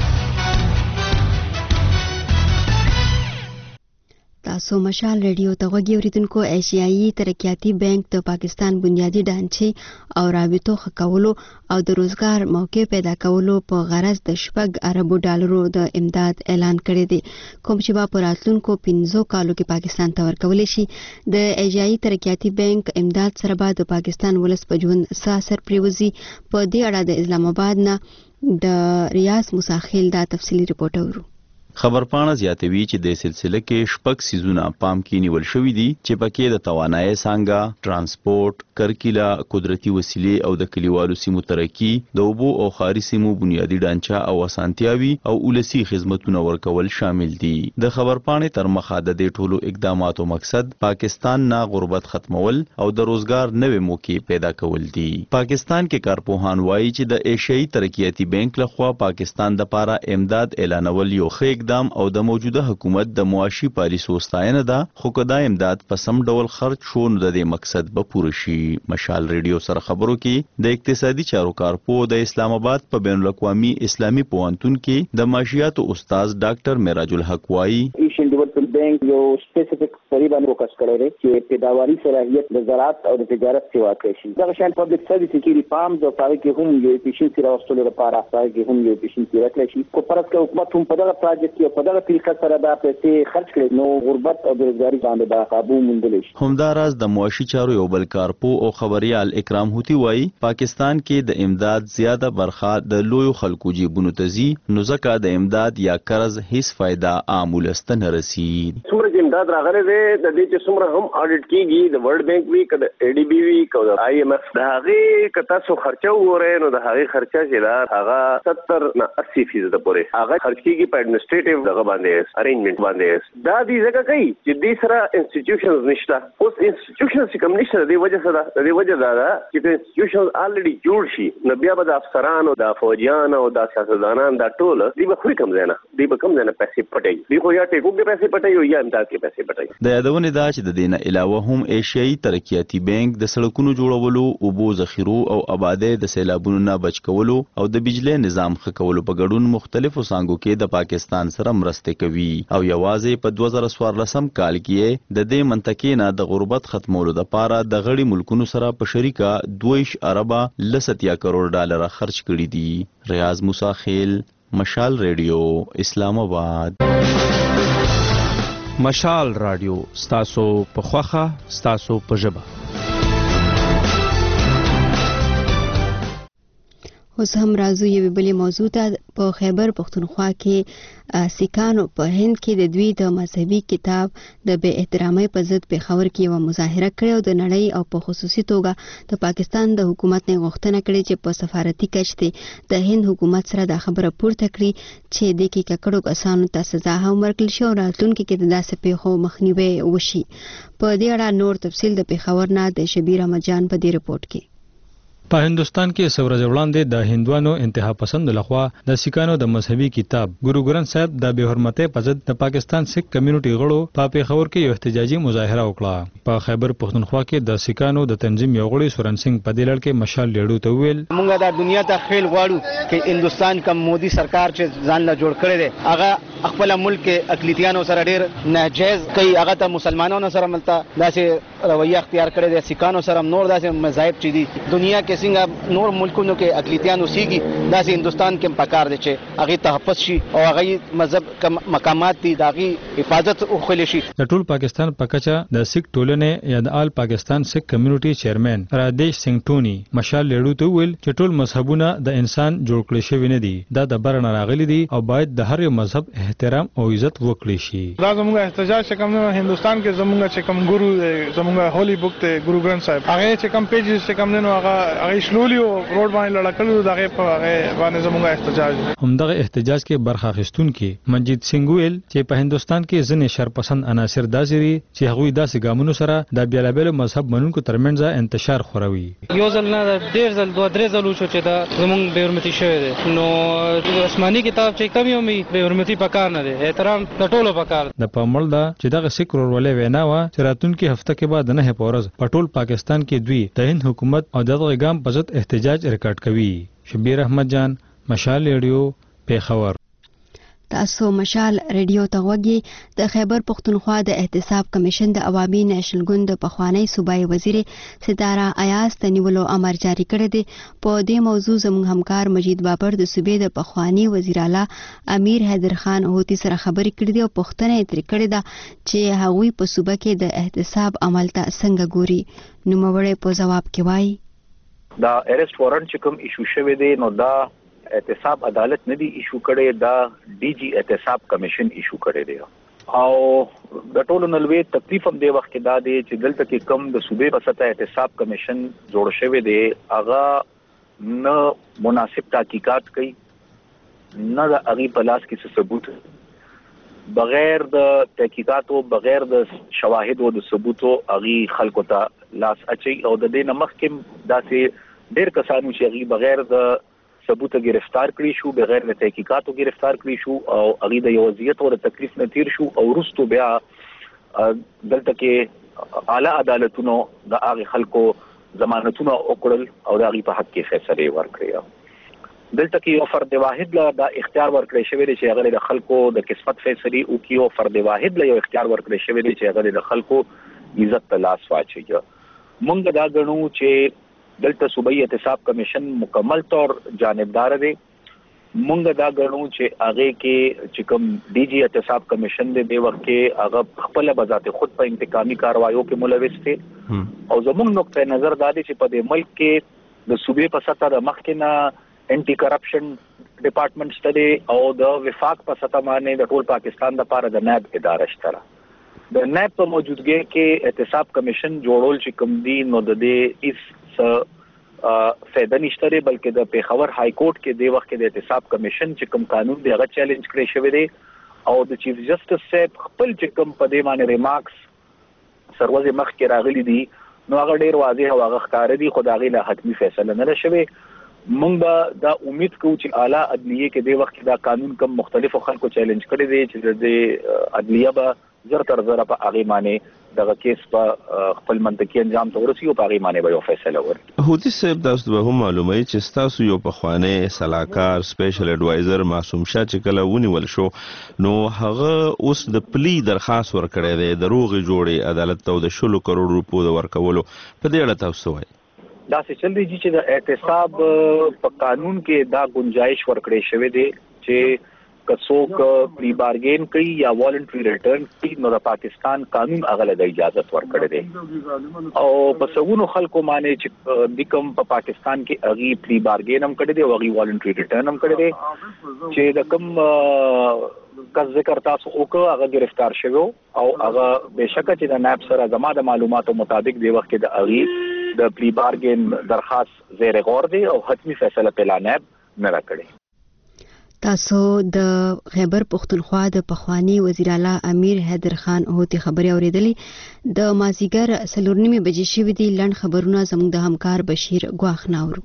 تاسو مشال ریډیو ته غوږی اوریدونکو. ایشیایي ترقیاتي بانک د پاکستان بنیادی ډانچې او رابطو ښه کولو او د روزګار موقع پیدا کولو په غرض د شپږ اربو ډالرو د امداد اعلان کړی دی کوم چې به په راتلونکو پنځو کالو کې پاکستان ته ورکولی شي. د ایشیایي ترقیاتي بانک امداد سره به د پاکستان ولس په ژوند څه اثر پرېوځي. په دې اړه د اسلام آباد نه د ریاض مساخیل دا تفصیلي رپورټ اورو. خبرپاڼه زیاتوي چې د سلسله کې شپږ سیزونه پام کې نیول شوې دي چې پکې د توانایي څنګه ترانسپورت، کرکیلا، قدرتي وسیلې او د کلیوالو سیمو ترقی، د اوبو او خاري سیمو بنیادی ډانچه او اسانتیاوي او ولسی خدماتونه ورکول شامل دي. د خبرپاڼې تر مخه د دې ټولو اقداماتو مقصد پاکستان نه غربت ختمول او د روزګار نوې موقع پیدا کول دي. پاکستان کې کارپوهان وایي چې د ایشیایي ترقیاتي بانک لخوا پاکستان د لپاره امداد اعلانول یو ښه اقدام او د موجوده حکومت د معاشي پالیسو ستاینه ده، خو کدا امداد په سم ډول خرج شو نو د دې مقصد به پوره شي. مشال ریډیو سره خبرو کې د اقتصادي چارو کارپوه د اسلام آباد په بین الاقوامي اسلامي پوهنتون کې د معاشياتو استاد ډاکټر معراج الحق وایي ایشین ډیولپمنٹ بانک یو سپیسیفیک تقریبا فوکس کړی دی چې پیداواري صلاحیت د زراعت او د تجارت کې واقع شي. دا شان پبلک سرویس کې ریفارمز او پاره کې هم یو efficiency راوستلو لپاره پاره کې هم یو efficiency راکړي شي. کو پرځ کې حکومت هم په دغه پروژه کې په دغه طریقه سره دا پیسې خرج کړي نو غربت او بیروزګاری باندې دا قابو موندل شي. همداراز د معاشي چارو یو بل کارپو او خبريال اکرام هوتی وایي پاکستان کې د امداد زیاته برخه د لویو خلکو جیبونو ته ځي نو ځکه د امداد یا قرض هیڅ فائدہ عامولسته نه رسید. څومره امداد راغلی دی د دې چې څومره هم اډیټ کیږي د ورلد بانک وی کده ای ډی بی وی کده آی ایم ایف د هغه کته سو خرچه وره نو د هغه خرچه چې دا هغه ستر نه اسی فیصد پورې هغه خرچ کیږي په اډمنسټریټیو دغه باندې ارینجمنت باندې دا دې ځکه کوي چې دې سره انسټیټیوشنز نشته. اوس انسټیټیوشنز کوم نشته د دې وجه سره د دې وجه دا ده چې انسټیټیوشنز الریډي جوړ شي نو بیا به د افسرانو د فوجیانو او د سیاستدانانو دا ټول دې به خوري کم ځای نه دې به کم ځای نه پیسې پټي دې خو یا ټیکو کې پیسې پټي یا امداد کې پیسې پټي. د یادونه دا چې د دینه علاوه هم ایشیایي ترقیاتي بانک د سړکونو جوړولو، اوبو ذخیرو او آبادی د سیلابونو نه بچ کولو او د بجلی نظام ښه کولو په ګډون مختلفو څانګو کې د پاکستان سره مرسته کوي او یوازې په دوه زره څوارلسم کال کې د دې منطقې نه د غربت ختمولو لپاره د غړي ملکونو سره په شریکه دوه اربه لساتیا کروڑ ډالر خرج کړي دي. ریاض مساخیل، مشال ریډیو، اسلام آباد. مشال رادیو ستاسو په خوخه ستاسو په ژبه. اوس هم راځو یوې بلې موضوع ته. په خیبر پښتونخوا کې سیکانو په هند کې د دوی د مذهبي کتاب د بې احترامۍ په ضد پېښور کې یوه مظاهره کړې او د نړۍ او په خصوصي توګه د پاکستان د حکومت نه غوښتنه کړې چې په سفارتي کچ د هند حکومت سره دا خبره پورته کړي چې د کې ککړو کسانو ته سزا هم ورکړل شي او راتلونکي کې د داسې پېښو مخنیوی وشي. په دې اړه نور تفصیل د پېښور نه د شبیر احمد جان په دې رپورټ کې. په هندستان کې سورج وړاندې د هندوانو انتها پسند لخوا د سیکانو د مذهبي کتاب ګورو ګرن صاحب د بے حرمتۍ په ضد د پاکستان سیک کمیونټي غړو په پېښور کې یو احتجاجي مظاهره وکړه. په خیبر پښتونخوا کې د سیکانو د تنظیم یو غړي سورن سنگ په دې لړ کې مشال لیړو ته ویل موږ د دنیا ته خیل غواړو چې هندستان کوم مودي سرکار چې ځان له جوړ کړی دی هغه خپل ملک کې اقلیتیانو سره ډیر ناجیز کوي، هغه ته مسلمانانو سره ملته داسې رویه اختیار کړی دی، سیکانو سره نور داسې مذاهب چې دي دنیا کې څنګه نور ملکونو کې اقلیتیان اوسېږي داسې هندستان کې پکار دی چې هغه تحفظ شي او هغه مذهب مقامات دي د هغې حفاظت وکړل شي. د ټول پاکستان په کچه د سیک ټولنې یا د آل پاکستان سیک کمیونټي چیرمن رادیش سنگ ټونی مشال لیړو ته ویل چې ټول مذهبونه د انسان جوړ کړي شوي نه دي، دا د بر نه راغلي دي او باید د هر یو مذهب احترام او عزت وکړي شي. دا زموږ احتجاج چې کوم هندستان کې زموږ چې کوم ګورو زموږ هولي بوک ته ګورو ګرن صاحب هغه چې کوم پیجز چې کوم نه هغه هغه شلولي او روډ باندې لړکلو دغه په هغه باندې زموږ احتجاج. همدغه احتجاج کې برخه اخیستونکي منجید سنگ ویل چې په هندستان کې ځینې شرپسند عناصر داسې دي چې هغوی داسې ګامونو سره د بیلابیلو مذهب منونکو ترمنځ انتشار خوروي. یو ځل نه ډېر ځل دوه درې ځل وشو چې دا زموږ بې حرمتي شوی دی، نو آسماني کتاب چې کم یو مې بې حرمتي پکار نه دی، احترام د ټولو پکار. د پامل دا چې دغه سیک ورولې وینا وه چې راتلونکي هفته کې بعد نه په ورځ په ټول پاکستان کې دوی د هند حکومت او دغه ګام په ضد احتجاج ریکارډ کوي. شبیر احمد جان مشال ریډیو پېښور. تاسو مشال ریډیو ته غوږی. د خیبر پښتونخوا د احتساب کمیشن د عوامي نېشنل ګوند د پخوانی صوبایي وزیر ستاره ایاز ته نیولو امر جاری کړی دی. په دې موضوع زموږ همکار مجید بابر د صوبې د پخوانی وزیر اعلی امیر حیدر خان هوتی سره خبرې کړې دي او پوښتنه یې ترې کړې ده چې هغوی په صوبه کې د احتساب عمل ته څنګه ګوري. نوموړی په ځواب کې وایي دا ارست وارنټ چې کوم ایشو شوی دی نو دا احتساب عدالت نه دی ایشو کړي، دا ډي جی احتساب کمیشن ایشو کړي دی. او د ټولو نلوي تکلیف هم دی وخت کې دا دی چې دلته کې کم د صوبې په سطح احتساب کمیشن جوړ شوی دی هغه نه مناسب تحقیقات کوي، نه د هغې په لاس کې څه ثبوت، بغیر د تحقیقاتو بغیر د شواهدو د ثبوتو هغې خلکو ته لاس اچي. او د دې نه مخکې داسې ډېر کسانو چې هغې بغیر د ثبوت گرفتار کړی شو، بغیر د تحقیقاتو گرفتار کړی شو او هغه د یو وضعیت او د تکلیف نه تیر شو او وروسته بیا دلته کې اعلی عدالتونو د هغه خلکو ضمانتونه وکړل او د هغه په حق کې فیصله ورکړه. دلته کې یو فرد واحد له د اختیار ورکړی شوی دی چې هغه د خلکو د قسمت فیصله وکړي، او فرد واحد له یو اختیار ورکړی شوی دی چې هغه د خلکو عزت ته لاس واچوي. مونږ دا ګڼو چې دلته صوبایي احتساب کمیشن مکمل طور جانبدار دی. مونږ دا ګڼو چې هغه کې چې کوم ډي جی احتساب کمیشن دی د وخت کې هغه خپل بذات خود په انتقامي کاروایو کې ملوث دی. او زموږ نقطه نظر دا دی چې په دې ملک کې د صوبې په سطح د مخکنه انټي کرپشن ډپارټمنټ شته او د وفاق په سطح باندې د ټول پاکستان لپاره د نائب اداره شته. د نائب په موجودګۍ کې احتساب کمیشن جوړول چې کوم دی نو د دې هیڅ فایده نشته دی، بلکې د پېښور های کورټ کې د وخت کې د احتساب کمیشن چې کوم قانون دی هغه چیلنج کړی شوی دی او د چیف جسټس صاحب خپل چې کوم په دې باندې ریمارکس سروزه مخ کې راغلي دي نو هغه ډیر واضح او هغه ښکار دي، خو دا غي له حتمی فیصله نه شوی. مونږ به دا امید کوو چې اعلی عدلیه کې د وخت کې دا قانون کوم مختلفو خلکو چیلنج کړی دی چې د عدلیه به زر تر زر په هغه باندې دغه کیس په خپل منطقي انجام ته ورسي او په هغه باندې به یو فیصله ورکړي. هوتی صاحب تاسو به هم معلومه چې تاسو یو په خوانه صلاحکار سپیشل ایڈوایزر معصوم شاه چې کله ونیول شو نو هغه اوس د پلی درخواست ورکړی دی د روغې جوړې عدالت ته د شلو کروڑ روپو د ورکولو په دې اړه تاسو وایي. دا څه چل دی چې د احتساب په قانون کې دا گنجائش ورکړی شوی دی چې کڅوک پری بارګین کوي یا والنټری ریټرن کوي نو د پاکستان قانون هغه د اجازه ورکړي دي او په څوونو خلکو باندې چې د کوم په پاکستان کې اغي پری بارګین هم کړي دي او اغي والنټری ریټرن هم کړي دي چې د کوم که ذکر تاسو وکړه هغه گرفتار شوی او هغه بشکه چې د ناب سره زما د معلوماتو مطابق دی وخت کې د اغي د پری بارګین درخواست زیر غور دی او حتمی فیصله په لاناب نه راکړي. تاسو د خیبر پختونخوا د پخوانی وزیر اعلی امیر حیدر خان هوتی خبري اوریدلې د مازیګر سلورنیمه بجې شوې دي. لړ خبرونه زموږ د همکار بشیر ګواخ ناورو.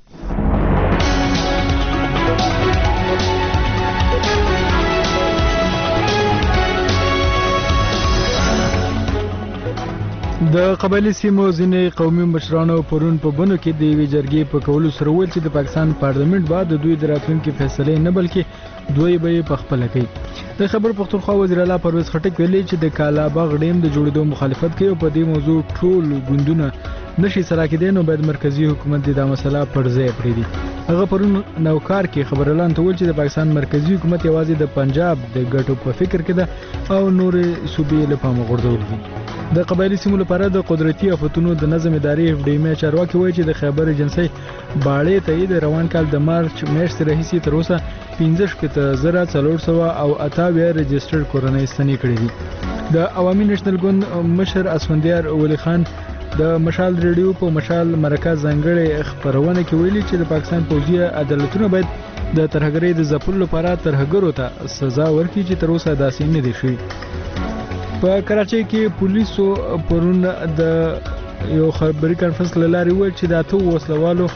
د قبایلی سیمو ځینې قومي مشرانو پرون په بنو کې د یوې جرګې په کولو سره ویل چې د پاکستان پارلیمنت بعد د دوی د راتلونکي فیصلې نه بلکې دوی به یې په خپله کوي. د خیبر پختونخوا وزیر اعلی پرویز خټک ویلي چې د کالاباغ ډیم د جوړېدو مخالفت کوي او په دې موضوع ټول ګوندونه نشي سره کېدای نو باید مرکزی حکومت دا مسله پر ځای پرېږدي. هغه پرون نوکار کې خبر اعلان ته ویل چې د پاکستان مرکزی حکومت یوازې د پنجاب د ګټو په فکر کې ده او نورې صوبې له پامه غورځول دي. د قبایلی سیمو لپاره د قدرتي افتونو د نظم ادارې اف ډي ام چارواکي وایي چې د خیبر ایجنسۍ باړې ته د روان کال د مارچ میاشتې راهیسې تر اوسه پنځه شپېته زره څلور سوه او اته اویا رجسټرډ کورنۍ ستنې کړې دي. د عوامي نېشنل ګوند مشر اسفندیار ولی خان د مشال ریډیو په مشال مرکز ځانګړې خبرونه کې ویلي چې د پاکستان پوځي عدالتونه باید د ترهګرۍ د ځپلو لپاره ترهګرو ته سزا ورکړي چې تر اوسه داسې نه دي شوي. په کراچۍ کې پولیسو پرون د یو خبري کانفرنس له لارې وویل چې د اته وسلوالو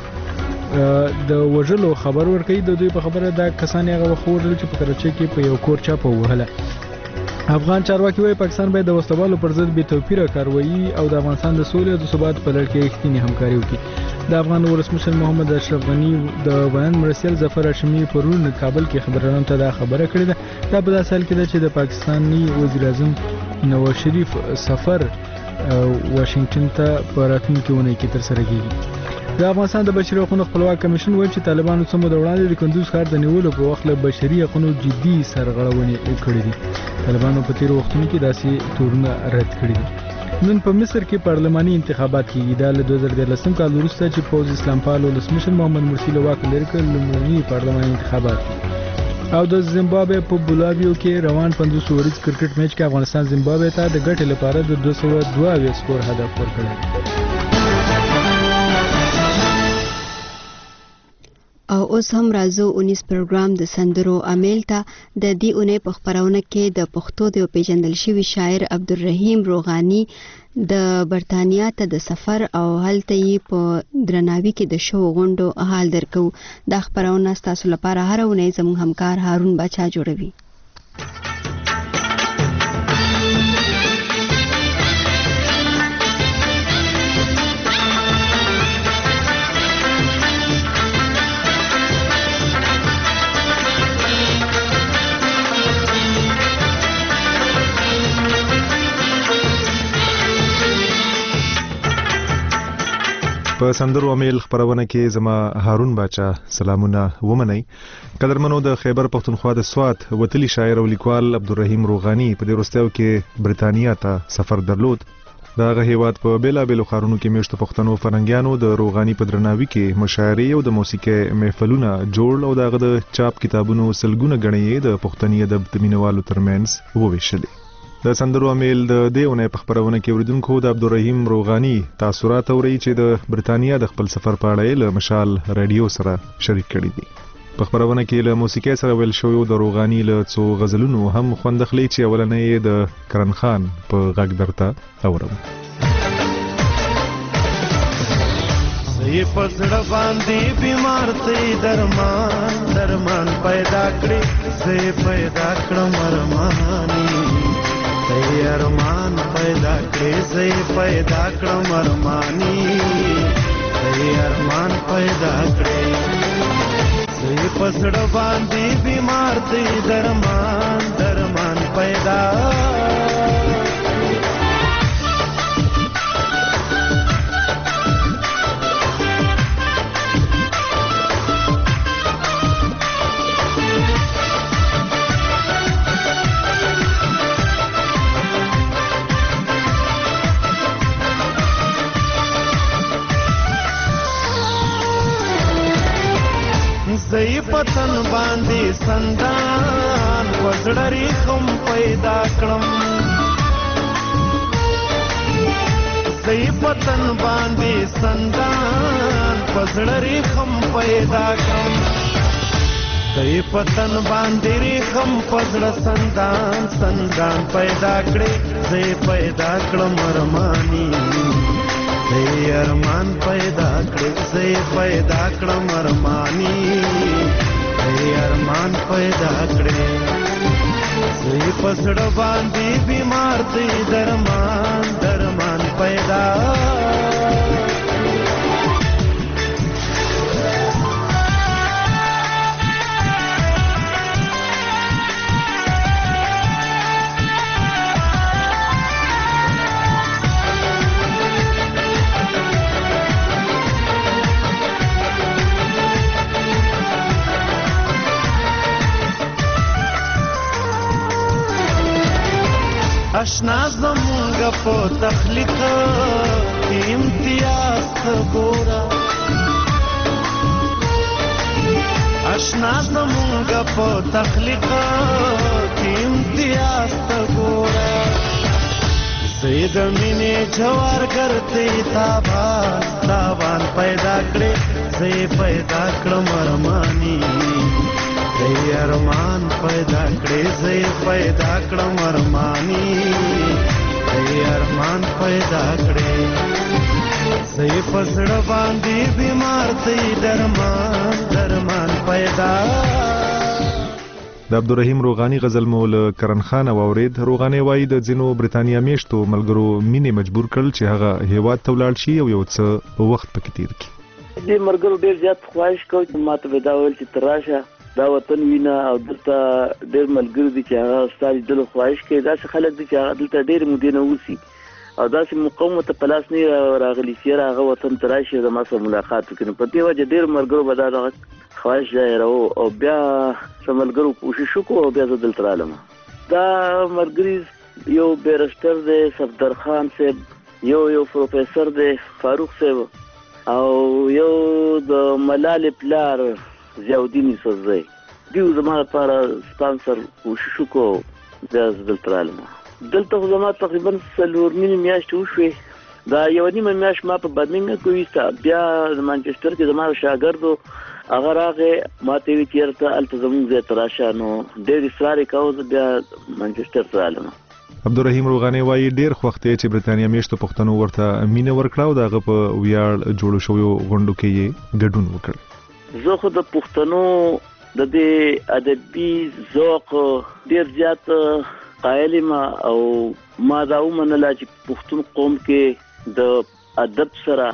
د وژلو خبر ورکوي. د دوی په خبره دا کسان هغه وخت وژل چې په کراچۍ کې په یو کور چاپه ووهله. افغان چارواکي وایي پاکستان باید د وسلوالو پر ضد بې توپیره کاروایي او د افغانستان د سولې او د ثبات په لړ کې رښتینې همکاري وکړي. د افغان ولسمشر محمد اشرف غني د بیان مرسیال ظفر هاشمي پرون کابل کې خبرانو ته دا خبره کړې ده. دا په داسې حال کې ده چې د پاکستاني وزیر اعظم نواز شریف سفر واشنگټن ته په راتلونکي اونۍ کې ترسره کیږي. د افغانستان د بشري حقوقو خپلواک کمیشن وایي چې طالبانو څو موده وړاندې د کندوز ښار د نیولو په وخت له بشري حقوقو جدي سرغړونې کړې دي. طالبانو په تیرو وختونو کې داسې تورونه رد کړي دي. نن په مصر کې پارلماني انتخابات کیږي. دا له دوه زره دیارلسم کال وروسته چې پوځ اسلام پال ولسمشر محمد مرسي له واکه لرې کړ لومړني پارلماني انتخابات دي. او د زیمبابوې په بولاویو کې روان پنځوس اوریز کرکټ میچ کې افغانستان زیمبابوې ته د ګټې لپاره د دوه سوه دوه اویا سکور هدف ورکړی. او اوس هم راځو اونیس پروګرام د سندرو امیل ته. د دې اونۍ په خبرونه کې د پښتو د پیژندل شوي شاعر عبدالرحیم روغاني د برتانیا ته د سفر او هلته یې په درناوي کې د شو غونډو حال درکو. دا خبرونه ستاسو لپاره هر اونۍ زموږ همکار هارون باچا جوړوي. په سندرو امیل خبرونه کې زما هارون باچا سلامونه ومنئ. قدرمنو د خیبر پختونخوا د سوات وتلی شاعر او لیکوال عبدالرحیم روغاني په دې وروستیو کې برتانیا ته سفر درلود. دغه هیواد په بیلابیلو ښارونو کې میشتو پښتنو فرهنګیانو د روغاني په درناوي کې مشاعرې او د موسیقۍ محفلونه جوړ او دغه د چاپ کتابونو سلګونه غړي د پښتني ادب د مینوالو ترمنځ وویشلې. د سندرو امیل د دې اونۍ په خبرونه کې اوریدونکو د عبدالرحیم روغاني تاثرات اوري چې د برتانیا د خپل سفر په اړه له مشال رادیو سره شریک کړي دي. په خبرونه کې له موسیقۍ سره ویل شوی د روغاني له څو غزلونو هم خوند اخلي چې اولنې د کرن خان په غږ درته اورم. زه پسړه باندې بیمار ته درمان درمان پیدا کړې زه پیدا کړم ارمانی زه ارمان پیدا کړې زه پیدا کړم ارمانی زه ارمان پیدا کړې زه پسړه باندې بیمار ته درمان درمان پیدا پتن باندې سندان وزړری خم پیدا کړم زې پتن باندې سندان وزړری خم پیدا کړم زې پتن باندې خم پزړه سندان سندان پیدا کړې زې پیدا کړم ارمانی زې ارمان پیدا کړې زې پیدا کړم ارمانی زې ارمان پیدا کړې زې پسړه باندې بیمار دې درمان درمان پیدا اشنا زمونږ په تخلیق کې امتیاز ته ګوره اشنا زمونږ په تخلیق کې امتیاز ته ګوره زه د مینې جوارګر ته تابان تابان پیدا کړې زه پیدا کړم ارمانی زې ارمان پیدا کړې زې پیدا کړم ارمانی زې ارمان پیدا کړې زې پسړه باندې بیمار دې درمان درمان پیدا د عبدالرحیم روغانی غزل مول کرن خان واورید. روغانی وایي د ځینو برتانیا میشتو ملګرو مینې مجبور کړل چې هغه هیواد ته ولاړ شي او یو څه په وخت پکې تیر کړي. دې ملګرو ډېر زیات خواهش کوي چې ماته به دا ویل چې ته راشه دا وطن وینا او دلته ډېر ملګري دي چې هغه ستا لیدلو خواهش کوي. داسې خلک دي چې هغه دلته ډېرې مودې نه اوسي او داسې مقام ته په لاس نه راغلي چې هغه وطن ته راشي زما سره ملاقات وکړي. په دې وجه ډېر ملګرو به دا دغه خواهش ظاهروو او بیا څه ملګرو کوشش وکړو او بیا زه دلته رالم. دا ملګري یو بیرسټر دی صفدر خان صاحب، یو یو پروفیسر دی فاروق صاحب او یو د ملالې پلار ضیاءالدین یوسفزی. دیو زما لپاره سپانسر کوشش وکړو بیا زه دلته رالم. دلته خو زما تقریبا څلور نیمې میاشتې وشوې. دا یوه نیمه میاشت ما په برمنګم کې ویسته. بیا د مانچسټر کې زما شاګرد و هغه راغی ما ته ویل چې یاره هلته زموږ ځای ته راشه نو ډېر اصرار یې کاوه زه بیا مانچسټر ته رالم. عبدالرحیم روغانی وایي ډېر خوښ دی چې برتانیا میشتو پښتنو ورته مینه ورکړه او د هغه په ویاړ جوړو شویو غونډو کې یې ګډون وکړ. زه خو د پښتنو د دې ادبي ذوق ډېر زیات قایل یم او ما دا ومنله چې پښتون قوم کې د ادب سره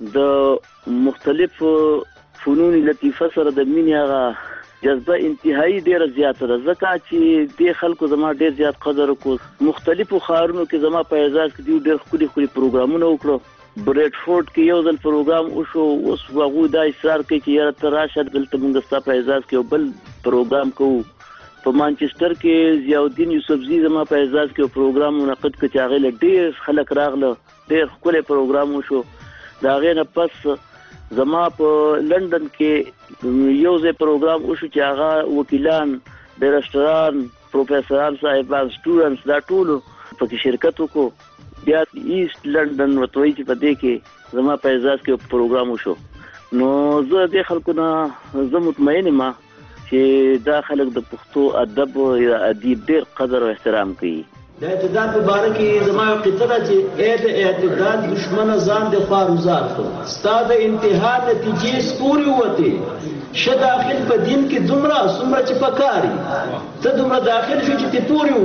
د مختلفو فنون لطیفه سره د مینې هغه جذبه انتهایی ډیره زیاته ده ځکه چې دې خلکو زما ډیر زیات قدر وکړو. مختلفو ښارونو کې زما په اعزاز کې دوی ډیر ښکلي ښکلي پروګرامونه وکړو. بریډفورډ کې یو ځل پروګرام وشو اوس هغوی دا اصرار کوي چې یاره ته راشه دلته موږ ستا په اعزاز کې یو بل پروګرام کوو. په مانچسټر کې ضیاءالدین یوسفزي زما په اعزاز کې یو پروګرام منعقد کړ چې هغې له ډېر خلک راغله ډېر ښکلی پروګرام وشو. د هغې نه پس زما په لندن کې یو ځای پروګرام وشو چې هغه وکیلان بیرسټران پروفیسران صاحبان سټوډنټس دا ټولو پکې شرکت وکړو. بیا ایست لندن ورته وایي چې په دې کې زما په اعزاز کې یو پروګرام وشو. نو زه دې خلکو نه زه مطمئن یم چې دا خلک د پښتو ادب او ادیب ډېر قدر او احترام کوي. د اعتدال په باره کې زما یو قطعه ده چې ای د اعتدال دشمنه ځان د خوارزار کړ ستا د انتها نتیجې سپورې ووتې ښه داخل په دین کې دومره څومره چې پکاري ته دومره داخل شو چې ته پورې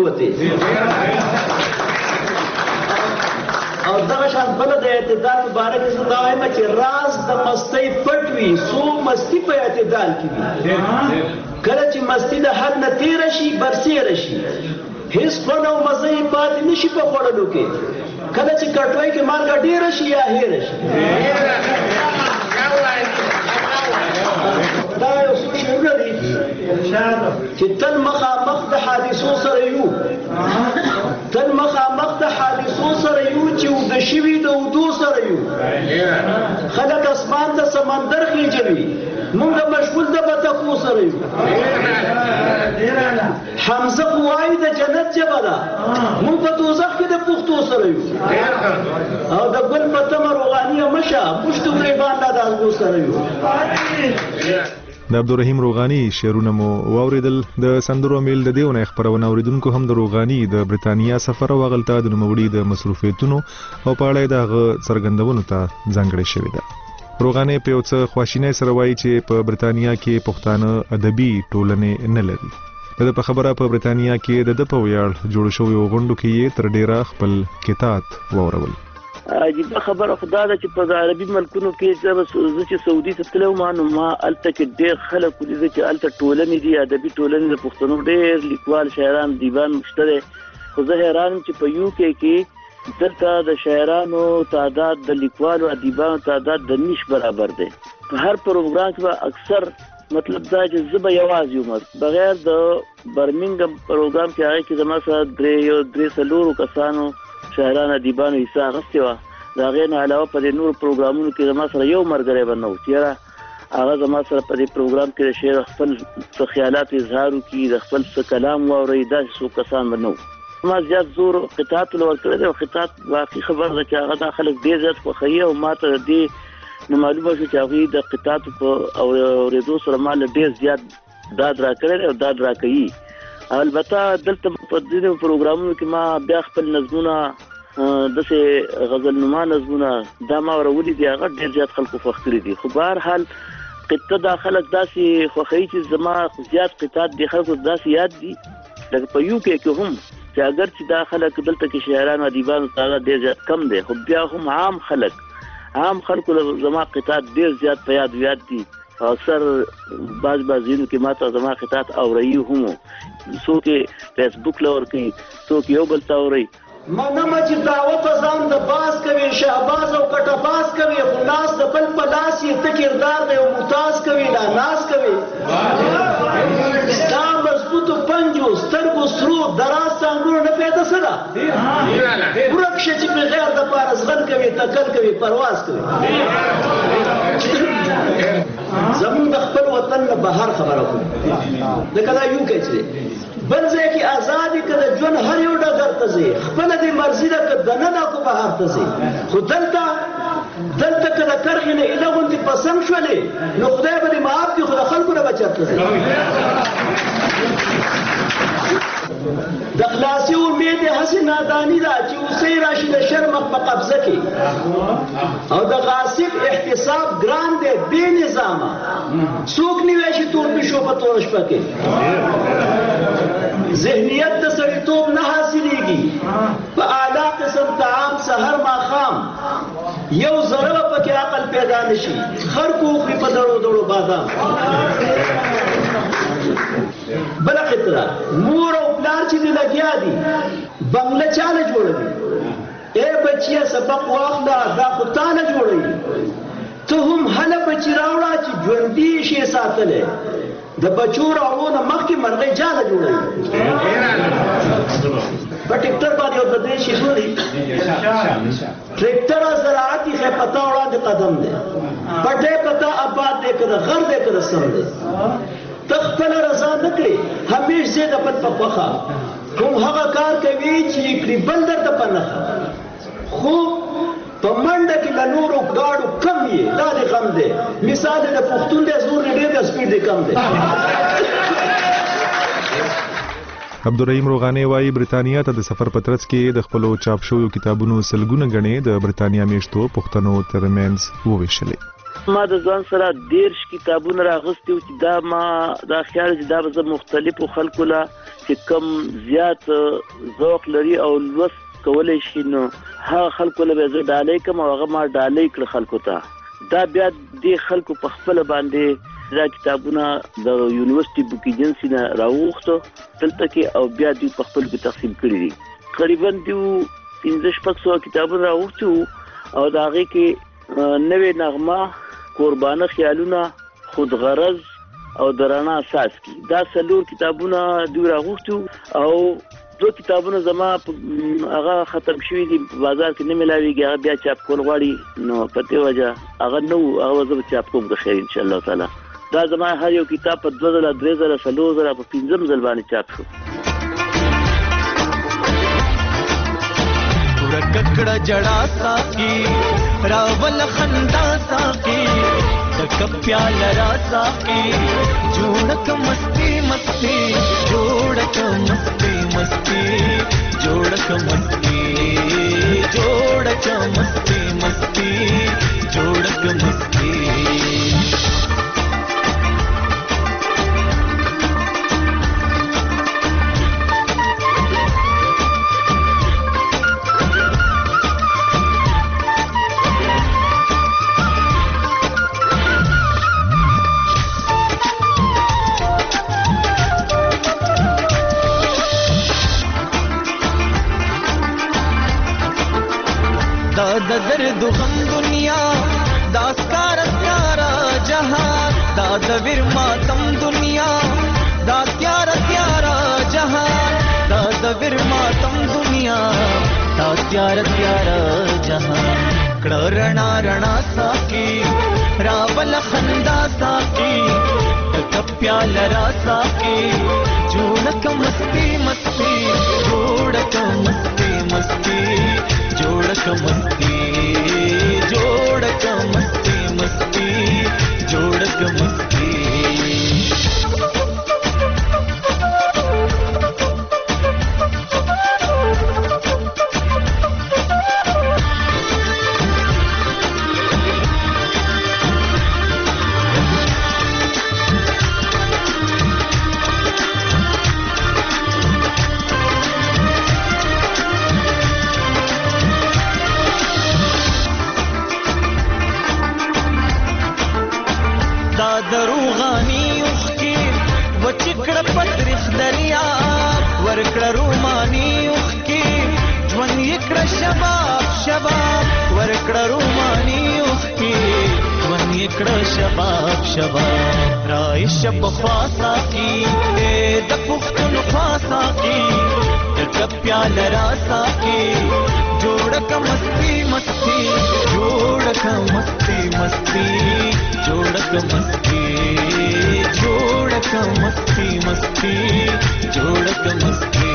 ووتې. او دغه شان بل د اعتدال په باره کې زه دا وایم چې راز د مستۍ پټ وي څو مستی په اعتدال کې وي. کله چې مستی د حد نه تېره شي برسېره شي هیڅ خوند او مزه یې پاتې نه شي په خوړلو کې. کله چې کټوۍ کې مالګه ډېره شي یا هېره شي. دا یو څو شعرونه دي چې تل مخامخ د حادثو سره یو تل مخامخ د حادثو سره یو چې اوده شوي د اودو سره یو. خلک اسمان د سمندر خېجوي مونږ مشغول د بتکو سره یو حمزه قوای د جنت جبه ده مونږ په دوزخ کې د پښتو سره یو او د ګل په تمر روغانیه مشه پښتو غریبان د ازغو سره یو. د عبدالرحیم روغانی شعرونه مو واوریدل. د سندرو میل د دیونه خبرونه اوریدونکو هم د روغانی د برتانیا سفر او غلطه د نوموړي د مصروفیتونو او پاړې د څرګندونو ته ځانګړې شوې ده. روغانی په اوڅ خواشینۍ سره وایي چې په برتانیا کې پښتانه ادبي ټولنې نه لري. د په خبره په برتانیا کې د د په ویاړ جوړ شوی غونډو کې تر ډیره خپل کتاب واورول. عجیب خبره خدا ده چې په عربي ملکونو کې چې سعودي ته تلو ما نو ما الته کې ډېر خلک دي چې الته ټولنې دي ادبي ټولنې د پښتنو ډېر لیکوال شاعران دیوان مشته. خو زه حیران چې په یو کې کې دلته د شاعرانو تعداد د لیکوالو ادیبانو تعداد د نش برابر دی. په هر پروګرام کې اکثر مطلب دا چې زه به یوازې یم بغیر د برمنګم پروګرام کې هغه کې زما سره درې یو درې څلورو کسانو شاعران ادیبانو حصہ اخیستې وه. د هغې نه علاوه په دې نورو پروګرامونو کې زما سره یو ملګری به نه و چې یاره هغه زما سره په دې پروګرام کې د شعر خپل څه خیالات اظهار وکړي د خپل څه کلام واورئ داسې څوک کسان به نه و. ما زیات زور قطعاتو له ورکړی دی او قطعات واقعي خبره ده چې هغه دا خلک ډېر زیات خوښوي او ما ته د دې نو معلومه شو چې هغوی د قطعاتو په اورېدو سره ما له ډېر زیات داد راکړی دی او داد راکوي. البته دلته په دې پروګرامونو کې ما بیا خپل نظمونه داسې غزلنما نظمونه دا ما ورولي دي هغه ډېر زیات خلکو خوښ کړي دي. خو به هر حال قطعه دا خلک داسې خوښوي چې زما زیات قطعات دي خلکو داسې یاد دي لکه په یو کې کې هم چې اگر چې دا خلک دلته کې شاعران او ادیبانو ته ډېر زیات کم دی خو بیا هم عام خلک عام خلکو زما قطعات ډېر زیات په یاد یاد دي. اکثر بعض بعضینو کې ماته زما قطعات اوري هم څوک فیسبوک لور کوي څوک یو بل ته اوري. منمه چې دعوت ځان د باز کوي شهباز او کټه باز کوي خو ناس د بل په لاس یې ته کردار دی او ممتاز کوي لا ناز کوي ستا مضبوطو پنجو سترګو سرو دراز څانګونو نه پیدا څه ده ورک شه چې بغیر د پاره زغن کوي تکل کوي پرواز کوي. زمون د خپل وطن نه بهر خبره کوي لکه دا یو کې چې بل ځای کې ازادي کده ژوند هر یو ډګر ته ځي خپل دې مرزي ده که دننه کو بهر ته ځي خو دلته دلته کده کرغې نه اله غوندې پسند شولې نو خدای به دې معاف کړي خو د خلکو نه به چېرته ځي. د خلاصي امید یې هسې ناداني ده چې اوسۍ راشي د شر مخ په قبضه کې او د غاصب احتساب ګران دی بې نظامه څوک نیوی شي تور پیشو په توره شپه کې ذهنیت د سړیتوب نه حاصلېږي په اعلی قسم طعام سحر ماښام یو ذره به پکې عقل پیدا نه شي خر کو وخوري په دړو دړو بادام. بله خطره مور او پلار چې دې لګیا دي بنګله چاله جوړوي ای بچیه سبق واخله دا خو تا نه جوړوي ته هم هله بچي راوړه چې ژوندي شي ساتلی د بچو راوړو نه مخکې مرغۍ جاله جوړوي. په ټیکټر باندې یو د دې شیزونه دي ټریکټر زراعت یې ښه پتا وړاندې قدم دی پټې پتا آباد دی که د غر دی که د سم دی ته خپله رضا نه کړې همیش زه د بل په خوښه کوم هغه کار کوي چې کړي بل درته په نښه خو په منډه کې له نورو ګاډو کم یې دا دې غم دی مثال د پښتون دی زور دې ډېر د سپیډ دې کم دی. عبدالرحیم روغانی وايي برتانیا ته د سفر په ترڅ کې د خپلو چاپ شویو کتابونو سلګونه غڼې د برتانیا میشتو پښتنو ترمنځ وویشلې. ما د ځان سره دیرش کتابونه راغستي و چې دا ما دا خیال چې دا به زه مختلفو خلکو له چې کم زیات ذوق لري او لوست کولی شي نو هغه خلکو له به زه ډالۍ کړم او هغه ما ډالۍ کړه خلکو ته. دا بیا دې خلکو په خپله باندې دا کتابونه د یونیورسټي بک ایجنسي نه راوغوښتو دلته کې او بیا دوی په خپلو کې تقسیم کړي دي. تقریبا دوی پنځه شپږ سوه کتابونه راوغوښتي وو او د هغې کې نوې نغمه قربانه خیالونه خودغرض او د رڼا څاڅکي دا څلور کتابونه دوی راغوښتي او دو کتابونه زما هغه ختم شوي دي په بازار کې نه ملاویږي هغه بیا چاپ کول غواړي نو په دې وجه هغه نه وو هغه زه به چاپ کوم که خیر انشاءالله تعالی. دا زما هر یو کتاب په دوه زره درې زره څلور زره په پنځم ځل باندې چاپ شو. ککړه جڑا ساکی راول خندا ساکی تک پیال را ساکی جوړک مستی مستی جوړک مستی مستی جوړک مستی جوړک مستی مستی جوړک مستی د درد غم دنیا دا سکار تیارا جهان دا د ویر ماتم دنیا دا تیارا تیارا جهان دا د ویر ماتم دنیا دا تیارا تیارا جهان کړه رڼا رڼا ساکی راول خندا ساکی تک پیال را ساکی جوړک مستی مستی جوړک مستی مستی جوړک مستی جوړک مستی مستی جوړک مستی دروغانی اوخکی و چکڑ پترخ دریا ورکڑ رومانی اوخکی جون یکڑ شباب شباب ورکڑ رومانی اوخکی جون یکڑ شباب شباب رائش بخواسا کی اے د پختن خواسا کی د پیال راسا کی جوړک مستی مستی جوړک مستی مستی جوړک مستی جوړک مستی مستی جوړک مستی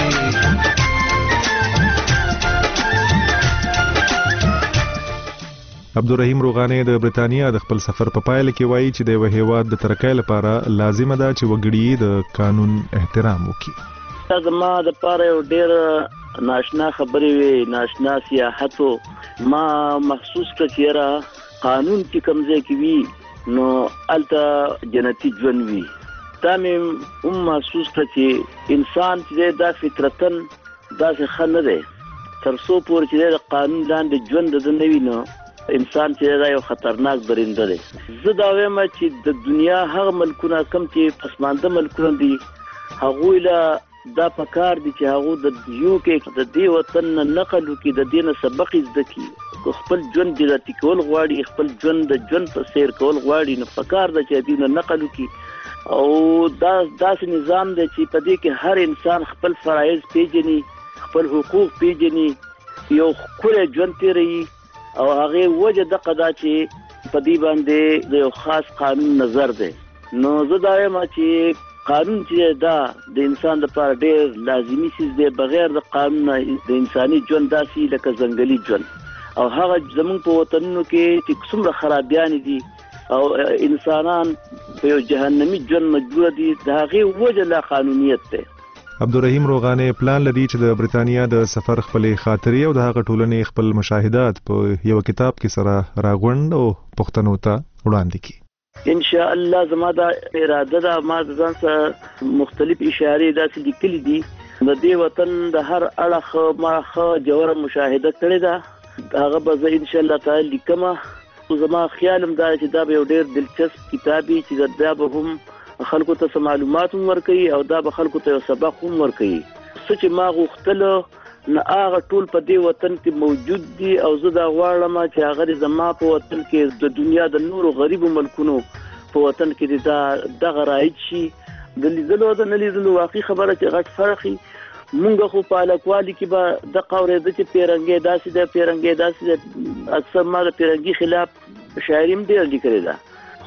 عبدالرحیم روغانی د برتانیا د خپل سفر په پایله کې وایي چې د یو هیواد د ترقۍ لپاره لازمه ده چې وګړي د قانون احترام وکړي. زما د پاره یو ډېر ناشنا خبرې وي، ناشنا سیاحتو ما محسوس کړ چې را قانون چې کمزې کې وي نو الته جنتی ژوند وي. دا مې هم محسوس کړ چې انسان چې دا فطرتن داسې ښه نه دی، تر څو پورې چې د قانون لاندې ژوند د نه وي نو انسان چې دا یو خطرناک برنده دی. زه دا وایم چې د دنیا هغه ملکونه کم چې پسمانده ملکونه دي هغوی له دا پکار دي چې هغه د یو کې د دې وطن نه نقل وکړي، د دې نه سبق زده کړي، خپل ژوند جلاتي کول غواړي، خپل ژوند د ژوند په سیر کول غواړي، نو پکار د چې دې نه نقل وکړي. او دا داسې نظام دی چې په دې کې هر انسان خپل فرایض پیژني، خپل حقوق پیژني، یو ښکلی ژوند تیروي. او هغه وجه د قضا چې په دې باندې د یو خاص قانون نظر دی. نو زه دا وایم چې قانون چې دا د انسان لپاره ډېر لازمي شی دی، بغیر د قانون د انساني ژوند داسې لکه ځنګلي ژوند. او هغه زمونږ په وطنونو کې چې څومره خرابیان دي او انسانان په یو جهنمي ژوند مجبور دي، د هغې وجه لا قانونیت دی. عبدالرحیم روغانی پلان لري چې د برتانیا د سفر خپلې خاطرې او د هغه ټولنې خپل مشاهدات په یو کتاب کې سره راغونډ او پښتنو ته وړاندې کړي. ان شاء الله زما دا اراده ده، ما ځان سره مختلف اشارې داسې لیکلي دي، د دې وطن د هر اړخ ما ښه جوړه مشاهده کړې ده، هغه به زه ان شاء الله تعالی لیکم. زما خیال هم دا چې دا به یو ډېر دلچسپ کتاب وي چې دا به هم خلکو ته معلومات هم ورکوي او دا به خلکو ته یو سبق هم ورکوي. څه چې ما غوښتله نه هغه ټول په دې وطن کې موجود دي، او زه دا غواړم چې هغه زما په وطن کې د دنیا د نورو غریبو ملکونو په وطن کې دا دغه رایج شي. د لیدلو او د نه لیدلو واقعي خبره چې غټ فرق وي. مونږ خو په الکوالي کې به دغه اورېده چې پیرنګي داسې ده، پیرنګي داسې ده. اکثر ما د پیرنګي خلاف شاعري هم ډېره لیکلې ده،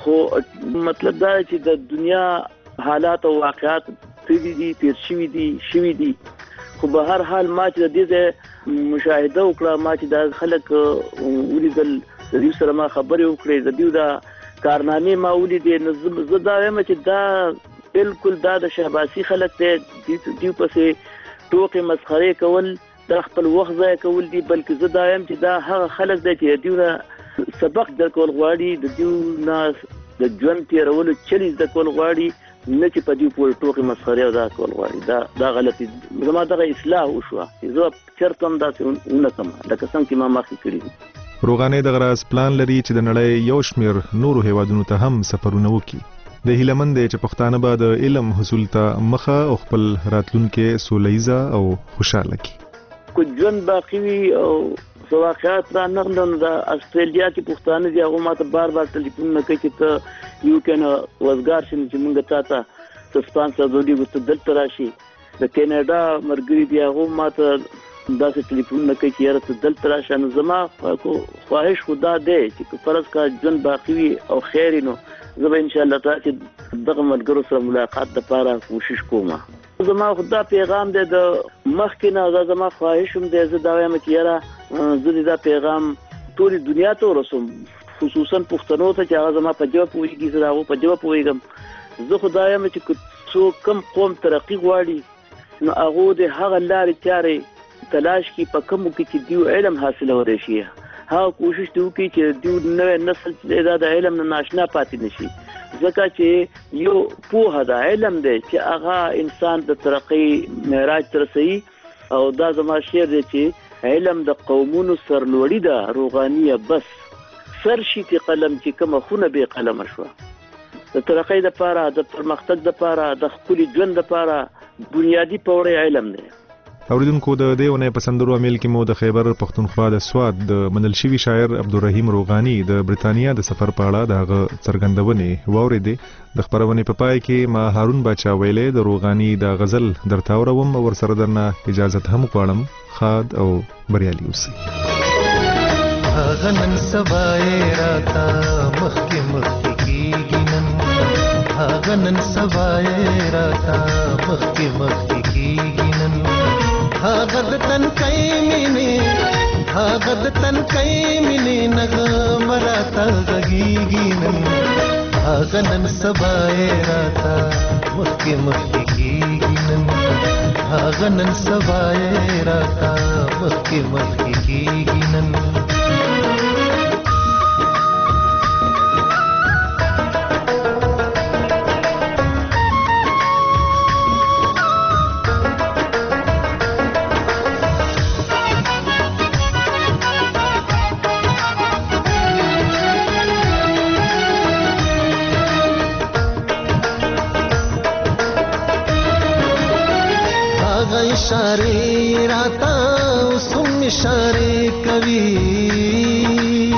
خو مطلب دا چې د دنیا حالات او واقعات تیری دي تیر شوي دي شوي دي خو به هر حال ما چې د دې مشاهده وکړه ما چې د خلک ولیدل د دې سره ما خبرې وکړې د دې دا کارنامې ما ولیدې نو زه دا وایم چې دا بالکل دا د شهباسي خلک دی دې پسې ټوکې مسخرې کول د خپل وخت ضایع کول دي بلکې زه دا وایم چې دا هغه خلک دی چې دې سبق درکول غواړي د دې نه د ژوند تیرولو چلی زده کول غواړي نه چې په دې پورې ټوکې مسخرې او دا کول غواړي دا دا غلطي زما دغه اصلاح وشوه چې زه چېرته هم داسې ونه کړم لکه څنګه چې ما مخکې کړي دي. روغانۍ دغه راز پلان لري چې د نړۍ یو شمېر نورو هیوادونو ته هم سفرونه وکړي. د هیلمند چې پښتانه به د علم حصول ته مخه او خپل راتلونکي سولهیزه او خوشاله کړي. کو ژوند باقی وي او واقعات را نغلن د استرالیا کې پښتانه دي هغه ماته بار بار ټلیفون نه کوي چې ته یو کنه وزګار شې چې موږ ته تا سپانسر دوی وته دلته راشي. د کینیډا مرګري دی هغه ماته داسې ټلیفون نه کوي چې یاره ته دلته راشه. نو زما خواهش خدا دی چې فرض کا ژوند باقی وي او خیر نو زه به ان شاء الله تعالی چې دغه ملګرو سره ملاقات لپاره کوشش کوم. زما خدا پیغام دی د مخکې نه زما خواهش هم دی زه دا وایم چې یاره زه دا پیغام ټولې دنیا ته ورسوم خصوصا پښتنو ته چې هغه زما په جواب پوهېږي زه د هغو په جواب پوهېږم. زه خو دا وایم چې څوک کم قوم ترقي غواړي نو هغو د هغه لارې چارې تلاش کړي په کومو کې چې دوی علم حاصلولی شي هغه کوشش دې وکړي چې دوی نوی نسل چې دا د علم نه ناشنا پاتې نه شي ځکه چې یو پوهه د علم دی چې هغه انسان د ترقۍ معراج ته رسوي او دا زما شعر دی چې علم د قومونو سرلوړي ده روغانیه بس سر شي چې قلم چې کومه خونه بې قلمه شوه. د ترقۍ دپاره د پرمختګ دپاره د ښکلي ژوند دپاره بنیادي پوړی علم دی. اوریدونکو د دې ونې په سندرو امیل کې مو د خیبر پښتونخوا د سواد د منل شوي شاعر عبدالرحیم روغاني د برتانیا د سفر په اړه د هغه څرګندونې واورېدې. د خپرونې په پای کې ما هارون باچا ویلې د روغاني د غزل درته اورم او ورسره درنه اجازت هم غواړم. ښاد او بریالي اوسئ. هغه نن سبا یې راته مخکې مخکې کېږي نن هغه نن سبا یې راته مخکې مخکې کېږي نن هغه د تنکۍ مینې هغه د تنکۍ مینې نغمه راته غږېږي نن هغه نن سبا یې راته مخکې مخکې کېږي نن هغه نن سبا یې راته مخکې مخکې کېږي نن इशारे राता उसम इशारे कवि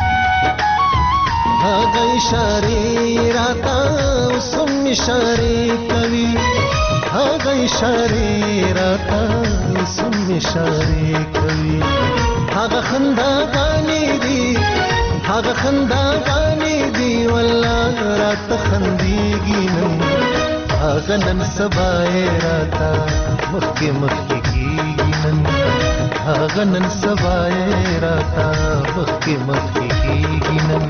हागा इशारे राता उसम इशारे कवि हागा इशारे राता उसम इशारे कवि हागा खंदा गानी दी हागा खंदा गानी दी वल्लाह रात खंदीगी नहीं هغه نن سبا یې راته مخکې مخکې کېږي نن هغه نن سبا یې راته مخکې مخکې کېږي نن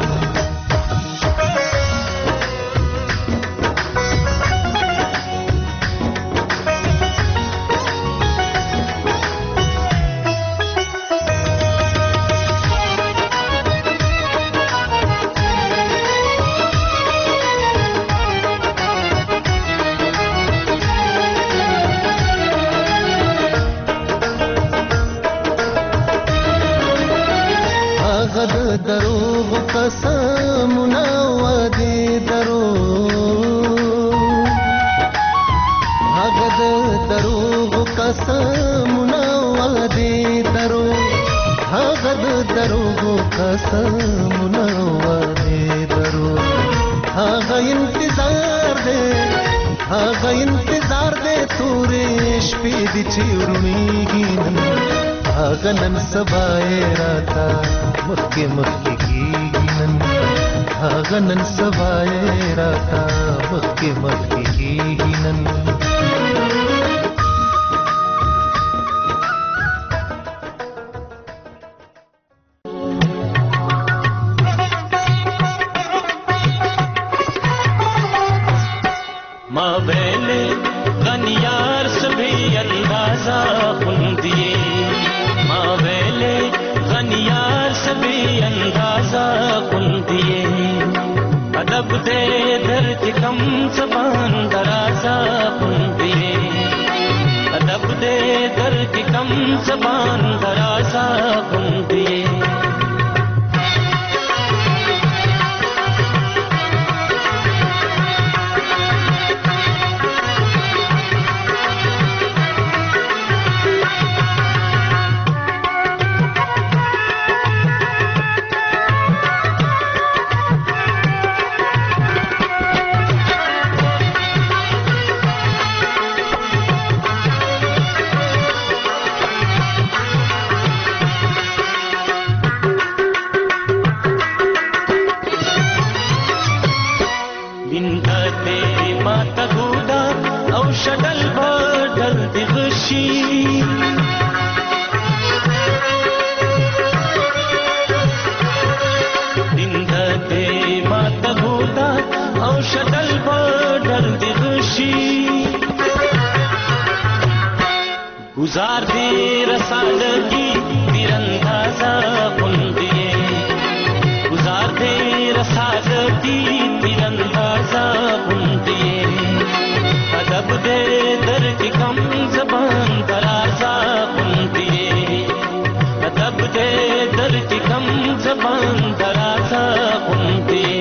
دروغ قسمنا وعده دروغ هغه دروغ قسمنا وعده دروغ هغه دروغ قسمنا وعده دروغ هغه انتظار دے هغه انتظار دے تورې شپې دي چې ورونیږي نن هغه نن سبا یې راته مخکې مخکې کېږي نن هاغه نن سبای راتا مخکې مخکې کیږي نن गुजार दे रसालगी तीरंदाजा बुंदिए गुजार दे रसालगी तीरंदाजा बुंदिए अदब दे दर की कम जबान दराजा बुंदिए अदब दे दर की कम जबान दराजा बुंदिए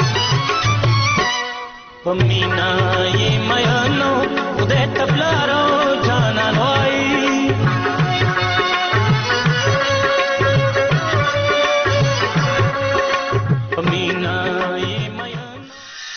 पमीना ये मयानो उदय तबलारो